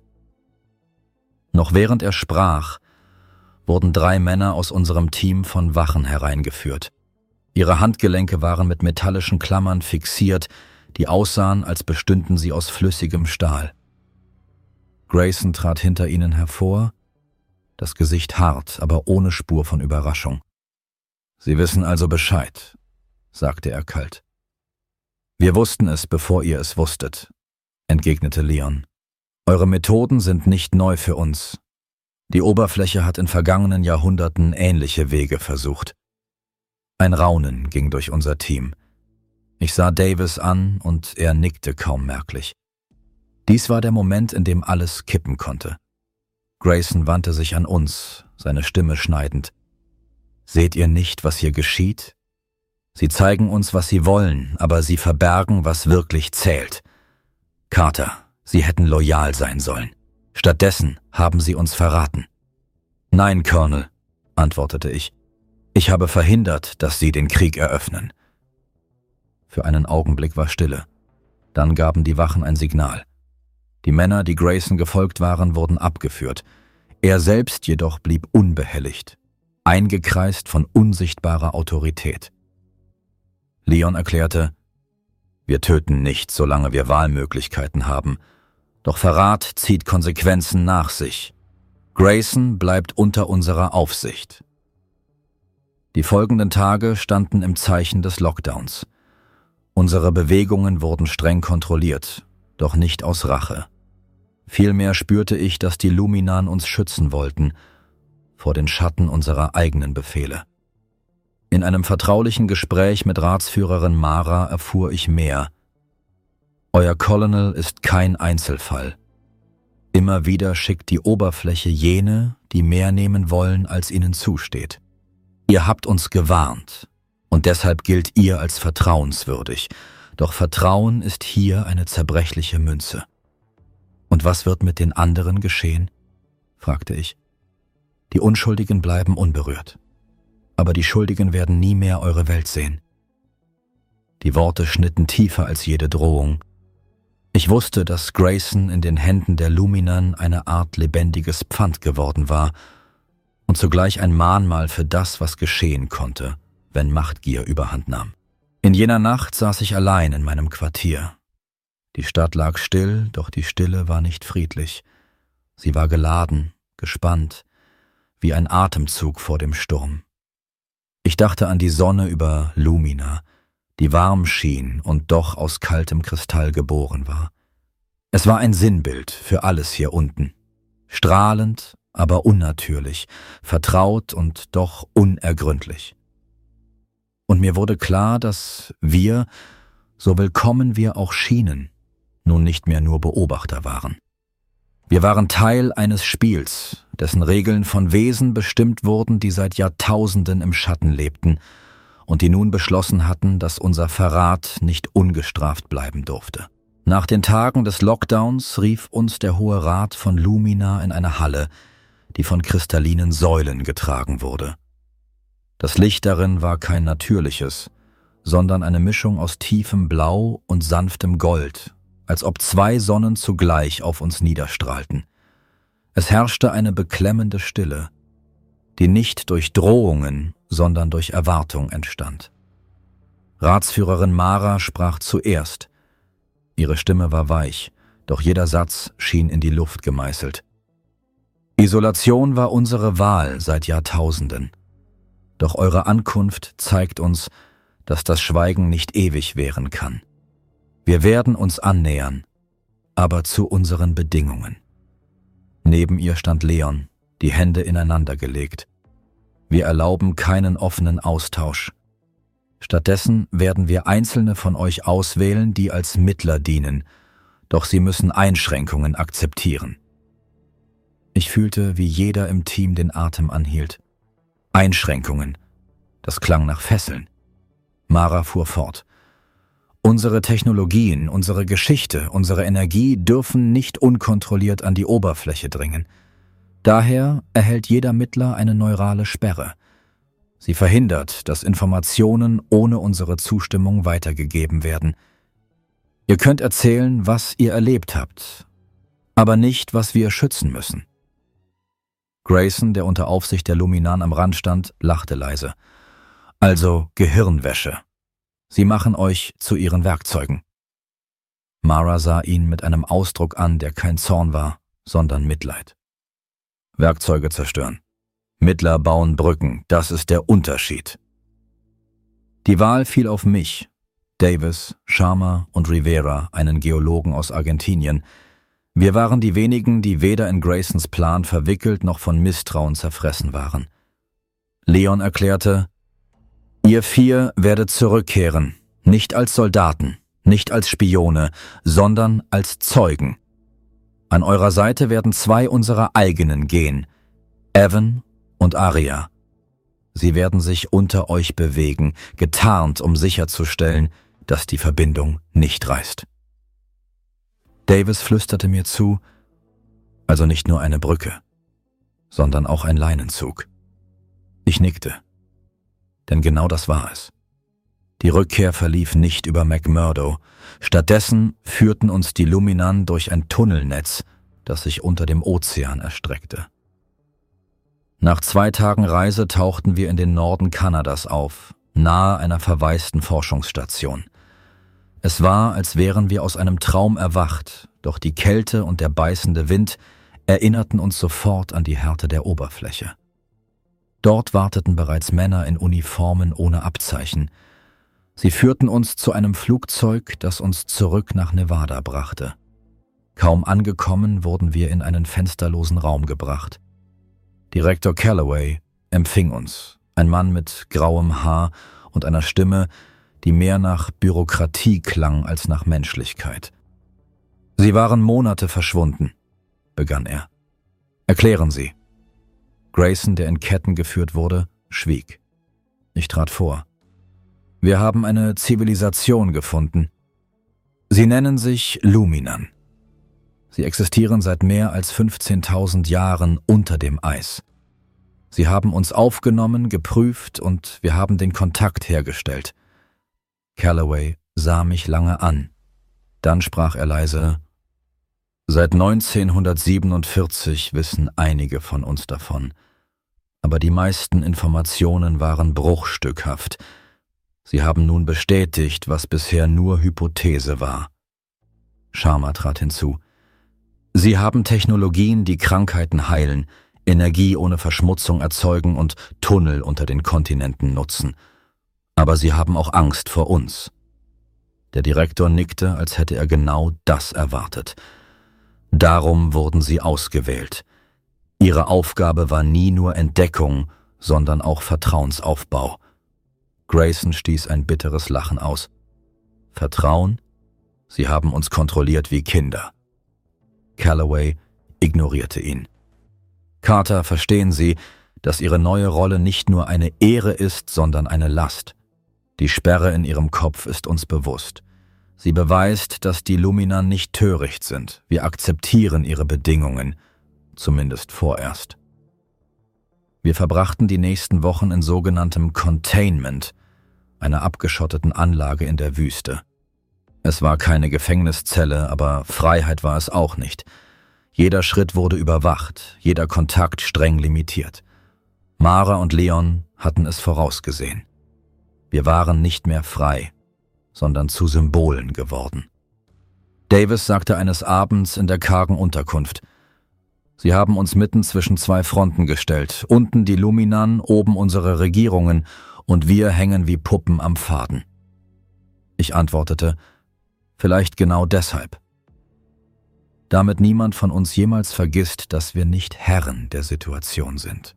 Speaker 1: Noch während er sprach, wurden drei Männer aus unserem Team von Wachen hereingeführt. Ihre Handgelenke waren mit metallischen Klammern fixiert, die aussahen, als bestünden sie aus flüssigem Stahl. Grayson trat hinter ihnen hervor, das Gesicht hart, aber ohne Spur von Überraschung. »Sie wissen also Bescheid«, sagte er kalt. »Wir wussten es, bevor ihr es wusstet. entgegnete Leon. Eure Methoden sind nicht neu für uns. Die Oberfläche hat in vergangenen Jahrhunderten ähnliche Wege versucht. Ein Raunen ging durch unser Team. Ich sah Davis an und er nickte kaum merklich. Dies war der Moment, in dem alles kippen konnte. Grayson wandte sich an uns, seine Stimme schneidend. Seht ihr nicht, was hier geschieht? Sie zeigen uns, was sie wollen, aber sie verbergen, was wirklich zählt. Carter, sie hätten loyal sein sollen. Stattdessen haben sie uns verraten. Nein, Colonel, antwortete ich. Ich habe verhindert, dass sie den Krieg eröffnen. Für einen Augenblick war Stille. Dann gaben die Wachen ein Signal. Die Männer, die Grayson gefolgt waren, wurden abgeführt. Er selbst jedoch blieb unbehelligt, eingekreist von unsichtbarer Autorität. Leon erklärte, wir töten nicht, solange wir Wahlmöglichkeiten haben. Doch Verrat zieht Konsequenzen nach sich. Grayson bleibt unter unserer Aufsicht. Die folgenden Tage standen im Zeichen des Lockdowns. Unsere Bewegungen wurden streng kontrolliert, doch nicht aus Rache. Vielmehr spürte ich, dass die Luminan uns schützen wollten, vor den Schatten unserer eigenen Befehle. In einem vertraulichen Gespräch mit Ratsführerin Mara erfuhr ich mehr. Euer Colonel ist kein Einzelfall. Immer wieder schickt die Oberfläche jene, die mehr nehmen wollen, als ihnen zusteht. Ihr habt uns gewarnt, und deshalb gilt ihr als vertrauenswürdig. Doch Vertrauen ist hier eine zerbrechliche Münze. Und was wird mit den anderen geschehen? Fragte ich. Die Unschuldigen bleiben unberührt. Aber die Schuldigen werden nie mehr eure Welt sehen. Die Worte schnitten tiefer als jede Drohung. Ich wusste, dass Grayson in den Händen der Luminan eine Art lebendiges Pfand geworden war und zugleich ein Mahnmal für das, was geschehen konnte, wenn Machtgier überhand nahm. In jener Nacht saß ich allein in meinem Quartier. Die Stadt lag still, doch die Stille war nicht friedlich. Sie war geladen, gespannt, wie ein Atemzug vor dem Sturm. Ich dachte an die Sonne über Lumina, die warm schien und doch aus kaltem Kristall geboren war. Es war ein Sinnbild für alles hier unten. Strahlend, aber unnatürlich, vertraut und doch unergründlich. Und mir wurde klar, dass wir, so willkommen wir auch schienen, nun nicht mehr nur Beobachter waren. Wir waren Teil eines Spiels, dessen Regeln von Wesen bestimmt wurden, die seit Jahrtausenden im Schatten lebten und die nun beschlossen hatten, dass unser Verrat nicht ungestraft bleiben durfte. Nach den Tagen des Lockdowns rief uns der Hohe Rat von Lumina in eine Halle, die von kristallinen Säulen getragen wurde. Das Licht darin war kein natürliches, sondern eine Mischung aus tiefem Blau und sanftem Gold, als ob zwei Sonnen zugleich auf uns niederstrahlten. Es herrschte eine beklemmende Stille, die nicht durch Drohungen, sondern durch Erwartung entstand. Ratsführerin Mara sprach zuerst. Ihre Stimme war weich, doch jeder Satz schien in die Luft gemeißelt. Isolation war unsere Wahl seit Jahrtausenden. Doch eure Ankunft zeigt uns, dass das Schweigen nicht ewig währen kann. Wir werden uns annähern, aber zu unseren Bedingungen. Neben ihr stand Leon, die Hände ineinander gelegt. Wir erlauben keinen offenen Austausch. Stattdessen werden wir Einzelne von euch auswählen, die als Mittler dienen, doch sie müssen Einschränkungen akzeptieren. Ich fühlte, wie jeder im Team den Atem anhielt. Einschränkungen. Das klang nach Fesseln. Mara fuhr fort. Unsere Technologien, unsere Geschichte, unsere Energie dürfen nicht unkontrolliert an die Oberfläche dringen. Daher erhält jeder Mittler eine neurale Sperre. Sie verhindert, dass Informationen ohne unsere Zustimmung weitergegeben werden. Ihr könnt erzählen, was ihr erlebt habt, aber nicht, was wir schützen müssen. Grayson, der unter Aufsicht der Luminan am Rand stand, lachte leise. Also Gehirnwäsche. Sie machen euch zu ihren Werkzeugen. Mara sah ihn mit einem Ausdruck an, der kein Zorn war, sondern Mitleid. Werkzeuge zerstören. Mittler bauen Brücken, das ist der Unterschied. Die Wahl fiel auf mich, Davis, Sharma und Rivera, einen Geologen aus Argentinien. Wir waren die wenigen, die weder in Graysons Plan verwickelt noch von Misstrauen zerfressen waren. Leon erklärte: Ihr vier werdet zurückkehren, nicht als Soldaten, nicht als Spione, sondern als Zeugen. An eurer Seite werden zwei unserer eigenen gehen, Evan und Aria. Sie werden sich unter euch bewegen, getarnt, um sicherzustellen, dass die Verbindung nicht reißt. Davis flüsterte mir zu: Also nicht nur eine Brücke, sondern auch ein Leinenzug. Ich nickte, denn genau das war es. Die Rückkehr verlief nicht über McMurdo. Stattdessen führten uns die Luminan durch ein Tunnelnetz, das sich unter dem Ozean erstreckte. Nach zwei Tagen Reise tauchten wir in den Norden Kanadas auf, nahe einer verwaisten Forschungsstation. Es war, als wären wir aus einem Traum erwacht, doch die Kälte und der beißende Wind erinnerten uns sofort an die Härte der Oberfläche. Dort warteten bereits Männer in Uniformen ohne Abzeichen. Sie führten uns zu einem Flugzeug, das uns zurück nach Nevada brachte. Kaum angekommen, wurden wir in einen fensterlosen Raum gebracht. Direktor Calloway empfing uns, ein Mann mit grauem Haar und einer Stimme, die mehr nach Bürokratie klang als nach Menschlichkeit. »Sie waren Monate verschwunden«, begann er. »Erklären Sie.« Grayson, der in Ketten geführt wurde, schwieg. Ich trat vor. »Wir haben eine Zivilisation gefunden. Sie nennen sich Luminan. Sie existieren seit mehr als fünfzehntausend Jahren unter dem Eis. Sie haben uns aufgenommen, geprüft und wir haben den Kontakt hergestellt.« Calloway sah mich lange an. Dann sprach er leise: »Seit neunzehnhundertsiebenundvierzig wissen einige von uns davon. Aber die meisten Informationen waren bruchstückhaft. Sie haben nun bestätigt, was bisher nur Hypothese war.« Sharma trat hinzu. »Sie haben Technologien, die Krankheiten heilen, Energie ohne Verschmutzung erzeugen und Tunnel unter den Kontinenten nutzen. Aber sie haben auch Angst vor uns.« Der Direktor nickte, als hätte er genau das erwartet. »Darum wurden sie ausgewählt. Ihre Aufgabe war nie nur Entdeckung, sondern auch Vertrauensaufbau.« Grayson stieß ein bitteres Lachen aus. »Vertrauen? Sie haben uns kontrolliert wie Kinder.« Calloway ignorierte ihn. »Carter, verstehen Sie, dass Ihre neue Rolle nicht nur eine Ehre ist, sondern eine Last. Die Sperre in Ihrem Kopf ist uns bewusst. Sie beweist, dass die Luminan nicht töricht sind. Wir akzeptieren Ihre Bedingungen, zumindest vorerst.« Wir verbrachten die nächsten Wochen in sogenanntem Containment, einer abgeschotteten Anlage in der Wüste. Es war keine Gefängniszelle, aber Freiheit war es auch nicht. Jeder Schritt wurde überwacht, jeder Kontakt streng limitiert. Mara und Leon hatten es vorausgesehen. Wir waren nicht mehr frei, sondern zu Symbolen geworden. Davis sagte eines Abends in der kargen Unterkunft: »Sie haben uns mitten zwischen zwei Fronten gestellt, unten die Luminan, oben unsere Regierungen, und wir hängen wie Puppen am Faden.« Ich antwortete: »Vielleicht genau deshalb. Damit niemand von uns jemals vergisst, dass wir nicht Herren der Situation sind.«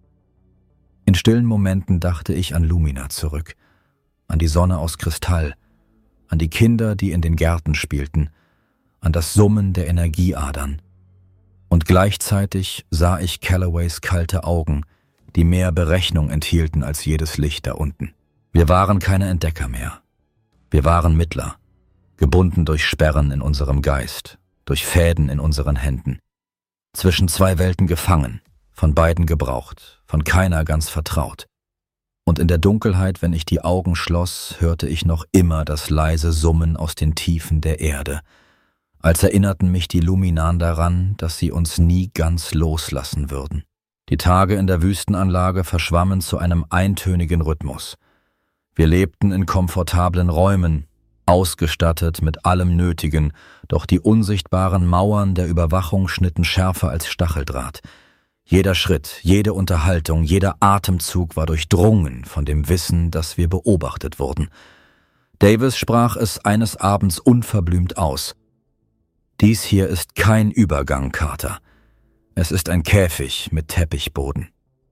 Speaker 1: In stillen Momenten dachte ich an Lumina zurück, an die Sonne aus Kristall, an die Kinder, die in den Gärten spielten, an das Summen der Energieadern. Und gleichzeitig sah ich Calloways kalte Augen, die mehr Berechnung enthielten als jedes Licht da unten. Wir waren keine Entdecker mehr. Wir waren Mittler, gebunden durch Sperren in unserem Geist, durch Fäden in unseren Händen. Zwischen zwei Welten gefangen, von beiden gebraucht, von keiner ganz vertraut. Und in der Dunkelheit, wenn ich die Augen schloss, hörte ich noch immer das leise Summen aus den Tiefen der Erde, als erinnerten mich die Luminan daran, dass sie uns nie ganz loslassen würden. Die Tage in der Wüstenanlage verschwammen zu einem eintönigen Rhythmus. Wir lebten in komfortablen Räumen, ausgestattet mit allem Nötigen, doch die unsichtbaren Mauern der Überwachung schnitten schärfer als Stacheldraht. Jeder Schritt, jede Unterhaltung, jeder Atemzug war durchdrungen von dem Wissen, dass wir beobachtet wurden. Davis sprach es eines Abends unverblümt aus. »Dies hier ist kein Übergang, Carter. Es ist ein Käfig mit Teppichboden.«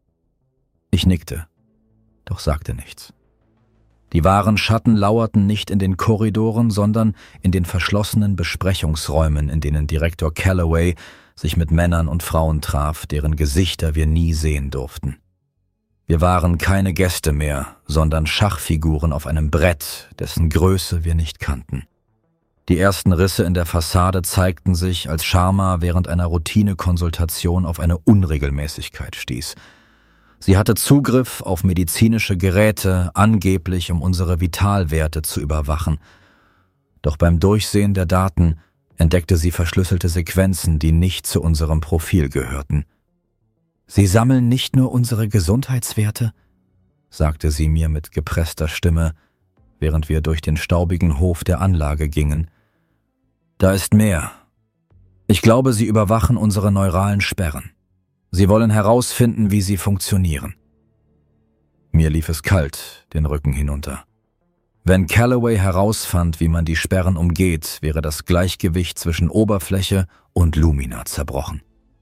Speaker 1: Ich nickte, doch sagte nichts. Die wahren Schatten lauerten nicht in den Korridoren, sondern in den verschlossenen Besprechungsräumen, in denen Direktor Calloway sich mit Männern und Frauen traf, deren Gesichter wir nie sehen durften. Wir waren keine Gäste mehr, sondern Schachfiguren auf einem Brett, dessen Größe wir nicht kannten. Die ersten Risse in der Fassade zeigten sich, als Sharma während einer Routinekonsultation auf eine Unregelmäßigkeit stieß. Sie hatte Zugriff auf medizinische Geräte, angeblich um unsere Vitalwerte zu überwachen. Doch beim Durchsehen der Daten entdeckte sie verschlüsselte Sequenzen, die nicht zu unserem Profil gehörten. »Sie sammeln nicht nur unsere Gesundheitswerte?«, sagte sie mir mit gepresster Stimme, während wir durch den staubigen Hof der Anlage gingen. »Da ist mehr. Ich glaube, sie überwachen unsere neuralen Sperren. Sie wollen herausfinden, wie sie funktionieren.« Mir lief es kalt den Rücken hinunter. Wenn Calloway herausfand, wie man die Sperren umgeht, wäre das Gleichgewicht zwischen Oberfläche und Lumina zerbrochen.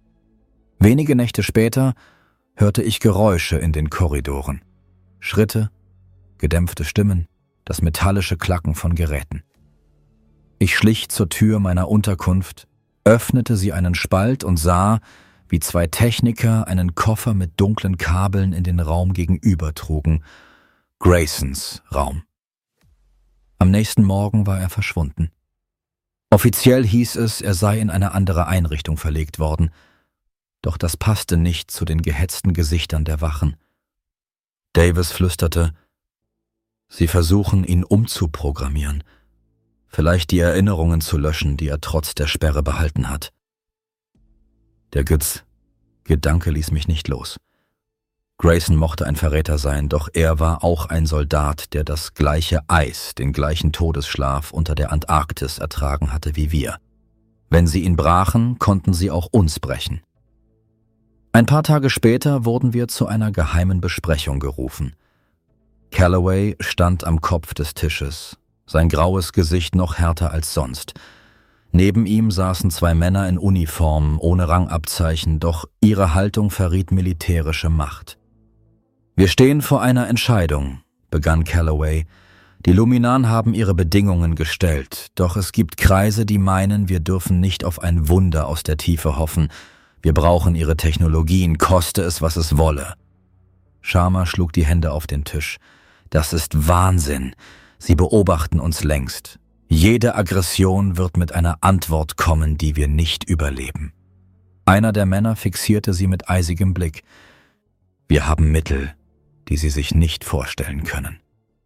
Speaker 1: Wenige Nächte später hörte ich Geräusche in den Korridoren. Schritte, gedämpfte Stimmen, das metallische Klacken von Geräten. Ich schlich zur Tür meiner Unterkunft, öffnete sie einen Spalt und sah, wie zwei Techniker einen Koffer mit dunklen Kabeln in den Raum gegenüber trugen. Graysons Raum. Am nächsten Morgen war er verschwunden. Offiziell hieß es, er sei in eine andere Einrichtung verlegt worden, doch das passte nicht zu den gehetzten Gesichtern der Wachen. Davis flüsterte, »Sie versuchen, ihn umzuprogrammieren, vielleicht die Erinnerungen zu löschen, die er trotz der Sperre behalten hat.« Der Götz, Gedanke ließ mich nicht los. Grayson mochte ein Verräter sein, doch er war auch ein Soldat, der das gleiche Eis, den gleichen Todesschlaf unter der Antarktis ertragen hatte wie wir. Wenn sie ihn brachen, konnten sie auch uns brechen. Ein paar Tage später wurden wir zu einer geheimen Besprechung gerufen. Calloway stand am Kopf des Tisches, sein graues Gesicht noch härter als sonst. Neben ihm saßen zwei Männer in Uniform, ohne Rangabzeichen, doch ihre Haltung verriet militärische Macht. »Wir stehen vor einer Entscheidung«, begann Calloway. »Die Luminanen haben ihre Bedingungen gestellt, doch es gibt Kreise, die meinen, wir dürfen nicht auf ein Wunder aus der Tiefe hoffen. Wir brauchen ihre Technologien, koste es, was es wolle.« Sharma schlug die Hände auf den Tisch. »Das ist Wahnsinn. Sie beobachten uns längst. Jede Aggression wird mit einer Antwort kommen, die wir nicht überleben.« Einer der Männer fixierte sie mit eisigem Blick. »Wir haben Mittel, die Sie sich nicht vorstellen können.«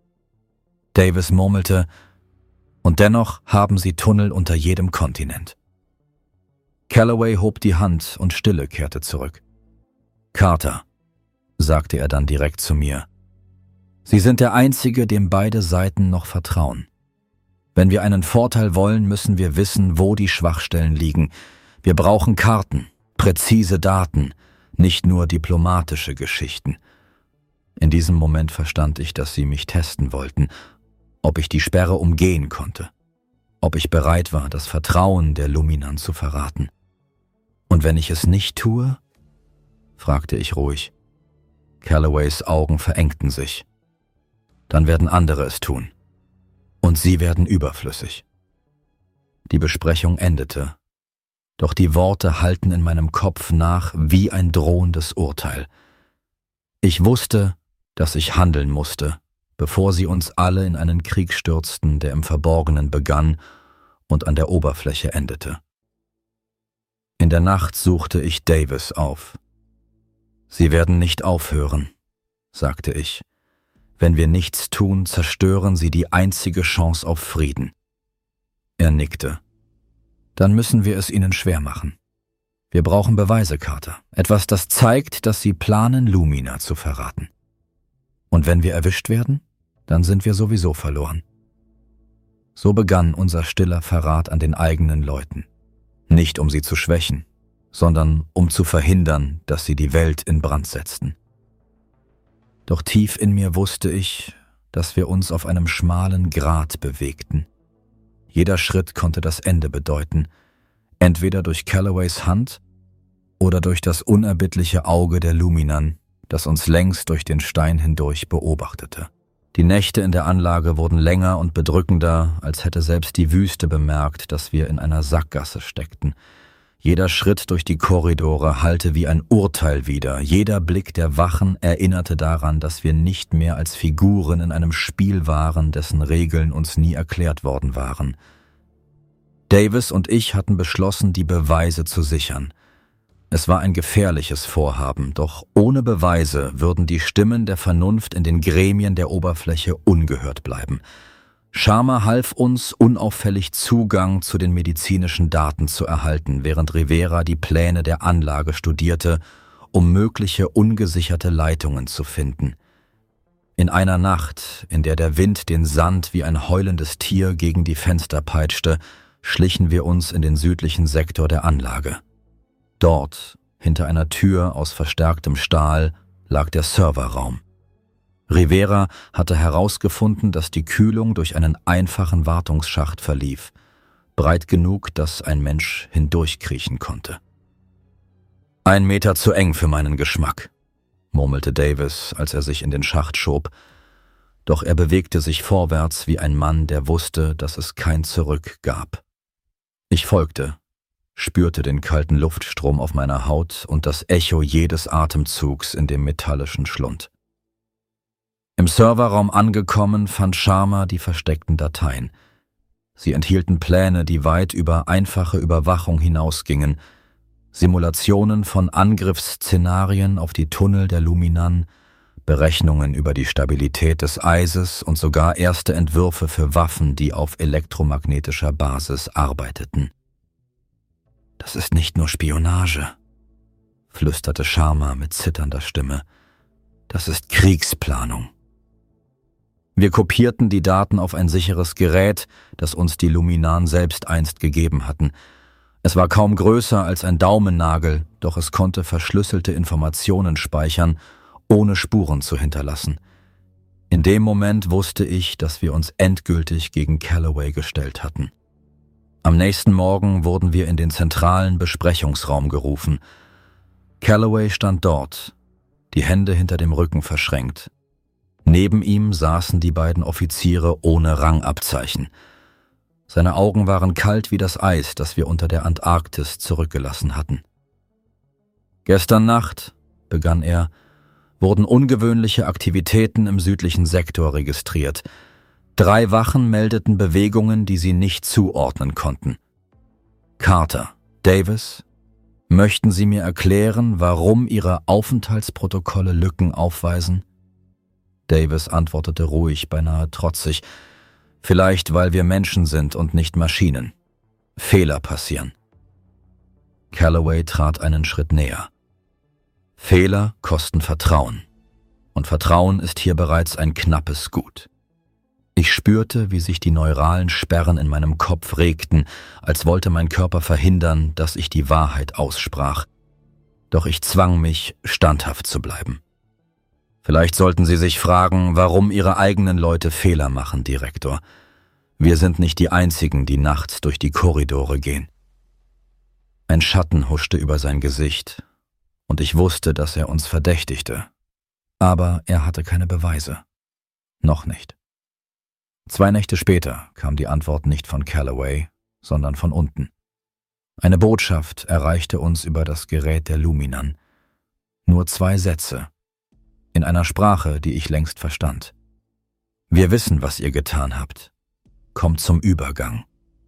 Speaker 1: Davis murmelte, »Und dennoch haben Sie Tunnel unter jedem Kontinent.« Calloway hob die Hand und Stille kehrte zurück. »Carter«, sagte er dann direkt zu mir, »Sie sind der Einzige, dem beide Seiten noch vertrauen. Wenn wir einen Vorteil wollen, müssen wir wissen, wo die Schwachstellen liegen. Wir brauchen Karten, präzise Daten, nicht nur diplomatische Geschichten.« In diesem Moment verstand ich, dass sie mich testen wollten, ob ich die Sperre umgehen konnte, ob ich bereit war, das Vertrauen der Luminanen zu verraten. »Und wenn ich es nicht tue?«, fragte ich ruhig. Calloways Augen verengten sich. »Dann werden andere es tun. Und sie werden überflüssig.« Die Besprechung endete, doch die Worte hallten in meinem Kopf nach wie ein drohendes Urteil. Ich wusste, dass ich handeln musste, bevor sie uns alle in einen Krieg stürzten, der im Verborgenen begann und an der Oberfläche endete. In der Nacht suchte ich Davis auf. »Sie werden nicht aufhören«, sagte ich. »Wenn wir nichts tun, zerstören sie die einzige Chance auf Frieden.« Er nickte. »Dann müssen wir es ihnen schwer machen. Wir brauchen Beweise, Carter. Etwas, das zeigt, dass sie planen, Lumina zu verraten. Und wenn wir erwischt werden, dann sind wir sowieso verloren.« So begann unser stiller Verrat an den eigenen Leuten. Nicht um sie zu schwächen, sondern um zu verhindern, dass sie die Welt in Brand setzten. Doch tief in mir wusste ich, dass wir uns auf einem schmalen Grat bewegten. Jeder Schritt konnte das Ende bedeuten, entweder durch Calloways Hand oder durch das unerbittliche Auge der Luminan, das uns längst durch den Stein hindurch beobachtete. Die Nächte in der Anlage wurden länger und bedrückender, als hätte selbst die Wüste bemerkt, dass wir in einer Sackgasse steckten. Jeder Schritt durch die Korridore hallte wie ein Urteil wider. Jeder Blick der Wachen erinnerte daran, dass wir nicht mehr als Figuren in einem Spiel waren, dessen Regeln uns nie erklärt worden waren. Davis und ich hatten beschlossen, die Beweise zu sichern. Es war ein gefährliches Vorhaben, doch ohne Beweise würden die Stimmen der Vernunft in den Gremien der Oberfläche ungehört bleiben. Sharma half uns, unauffällig Zugang zu den medizinischen Daten zu erhalten, während Rivera die Pläne der Anlage studierte, um mögliche ungesicherte Leitungen zu finden. In einer Nacht, in der der Wind den Sand wie ein heulendes Tier gegen die Fenster peitschte, schlichen wir uns in den südlichen Sektor der Anlage. Dort, hinter einer Tür aus verstärktem Stahl, lag der Serverraum. Rivera hatte herausgefunden, dass die Kühlung durch einen einfachen Wartungsschacht verlief, breit genug, dass ein Mensch hindurchkriechen konnte. »Ein Meter zu eng für meinen Geschmack«, murmelte Davis, als er sich in den Schacht schob, doch er bewegte sich vorwärts wie ein Mann, der wusste, dass es kein Zurück gab. Ich folgte, spürte den kalten Luftstrom auf meiner Haut und das Echo jedes Atemzugs in dem metallischen Schlund. Im Serverraum angekommen, fand Sharma die versteckten Dateien. Sie enthielten Pläne, die weit über einfache Überwachung hinausgingen, Simulationen von Angriffsszenarien auf die Tunnel der Luminan, Berechnungen über die Stabilität des Eises und sogar erste Entwürfe für Waffen, die auf elektromagnetischer Basis arbeiteten. »Das ist nicht nur Spionage«, flüsterte Sharma mit zitternder Stimme. »Das ist Kriegsplanung.« Wir kopierten die Daten auf ein sicheres Gerät, das uns die Luminan selbst einst gegeben hatten. Es war kaum größer als ein Daumennagel, doch es konnte verschlüsselte Informationen speichern, ohne Spuren zu hinterlassen. In dem Moment wusste ich, dass wir uns endgültig gegen Calloway gestellt hatten. Am nächsten Morgen wurden wir in den zentralen Besprechungsraum gerufen. Calloway stand dort, die Hände hinter dem Rücken verschränkt. Neben ihm saßen die beiden Offiziere ohne Rangabzeichen. Seine Augen waren kalt wie das Eis, das wir unter der Antarktis zurückgelassen hatten. »Gestern Nacht«, begann er, »wurden ungewöhnliche Aktivitäten im südlichen Sektor registriert. Drei Wachen meldeten Bewegungen, die sie nicht zuordnen konnten. Carter, Davis, möchten Sie mir erklären, warum Ihre Aufenthaltsprotokolle Lücken aufweisen?« Davis antwortete ruhig, beinahe trotzig. »Vielleicht, weil wir Menschen sind und nicht Maschinen. Fehler passieren.« Calloway trat einen Schritt näher. »Fehler kosten Vertrauen. Und Vertrauen ist hier bereits ein knappes Gut.« Ich spürte, wie sich die neuralen Sperren in meinem Kopf regten, als wollte mein Körper verhindern, dass ich die Wahrheit aussprach. Doch ich zwang mich, standhaft zu bleiben. »Vielleicht sollten Sie sich fragen, warum Ihre eigenen Leute Fehler machen, Direktor. Wir sind nicht die Einzigen, die nachts durch die Korridore gehen.« Ein Schatten huschte über sein Gesicht, und ich wusste, dass er uns verdächtigte. Aber er hatte keine Beweise. Noch nicht. Zwei Nächte später kam die Antwort nicht von Calloway, sondern von unten. Eine Botschaft erreichte uns über das Gerät der Luminan. Nur zwei Sätze. In einer Sprache, die ich längst verstand. »Wir wissen, was ihr getan habt. Kommt zum Übergang.«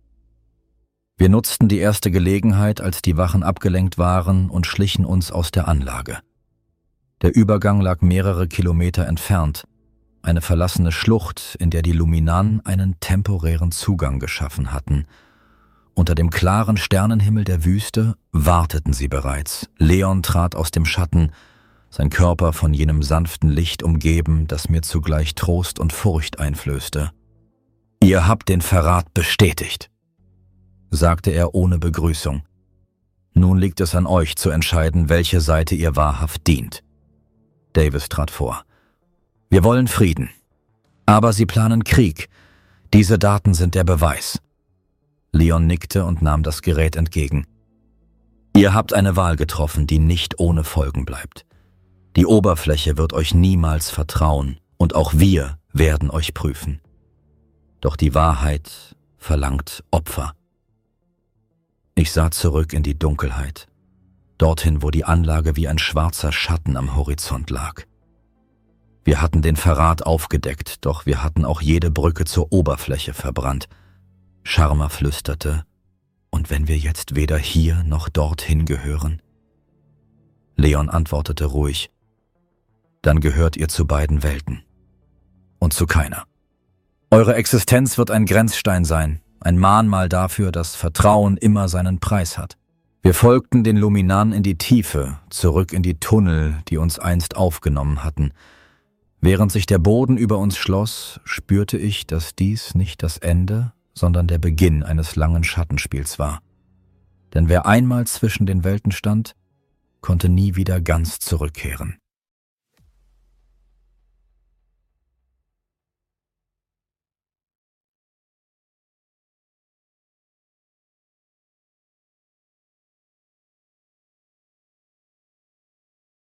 Speaker 1: Wir nutzten die erste Gelegenheit, als die Wachen abgelenkt waren, und schlichen uns aus der Anlage. Der Übergang lag mehrere Kilometer entfernt, eine verlassene Schlucht, in der die Luminan einen temporären Zugang geschaffen hatten. Unter dem klaren Sternenhimmel der Wüste warteten sie bereits. Leon trat aus dem Schatten, sein Körper von jenem sanften Licht umgeben, das mir zugleich Trost und Furcht einflößte. »Ihr habt den Verrat bestätigt«, sagte er ohne Begrüßung. »Nun liegt es an euch zu entscheiden, welche Seite ihr wahrhaft dient.« Davis trat vor. »Wir wollen Frieden. Aber sie planen Krieg. Diese Daten sind der Beweis. Leon nickte und nahm das Gerät entgegen. Ihr habt eine Wahl getroffen, die nicht ohne Folgen bleibt. Die Oberfläche wird euch niemals vertrauen und auch wir werden euch prüfen. Doch die Wahrheit verlangt Opfer. Ich sah zurück in die Dunkelheit, dorthin, wo die Anlage wie ein schwarzer Schatten am Horizont lag. Wir hatten den Verrat aufgedeckt, doch wir hatten auch jede Brücke zur Oberfläche verbrannt. Sharma flüsterte, und wenn wir jetzt weder hier noch dorthin gehören? Leon antwortete ruhig, dann gehört ihr zu beiden Welten. Und zu keiner. Eure Existenz wird ein Grenzstein sein, ein Mahnmal dafür, dass Vertrauen immer seinen Preis hat. Wir folgten den Luminaren in die Tiefe, zurück in die Tunnel, die uns einst aufgenommen hatten. Während sich der Boden über uns schloss, spürte ich, dass dies nicht das Ende, sondern der Beginn eines langen Schattenspiels war. Denn wer einmal zwischen den Welten stand, konnte nie wieder ganz zurückkehren.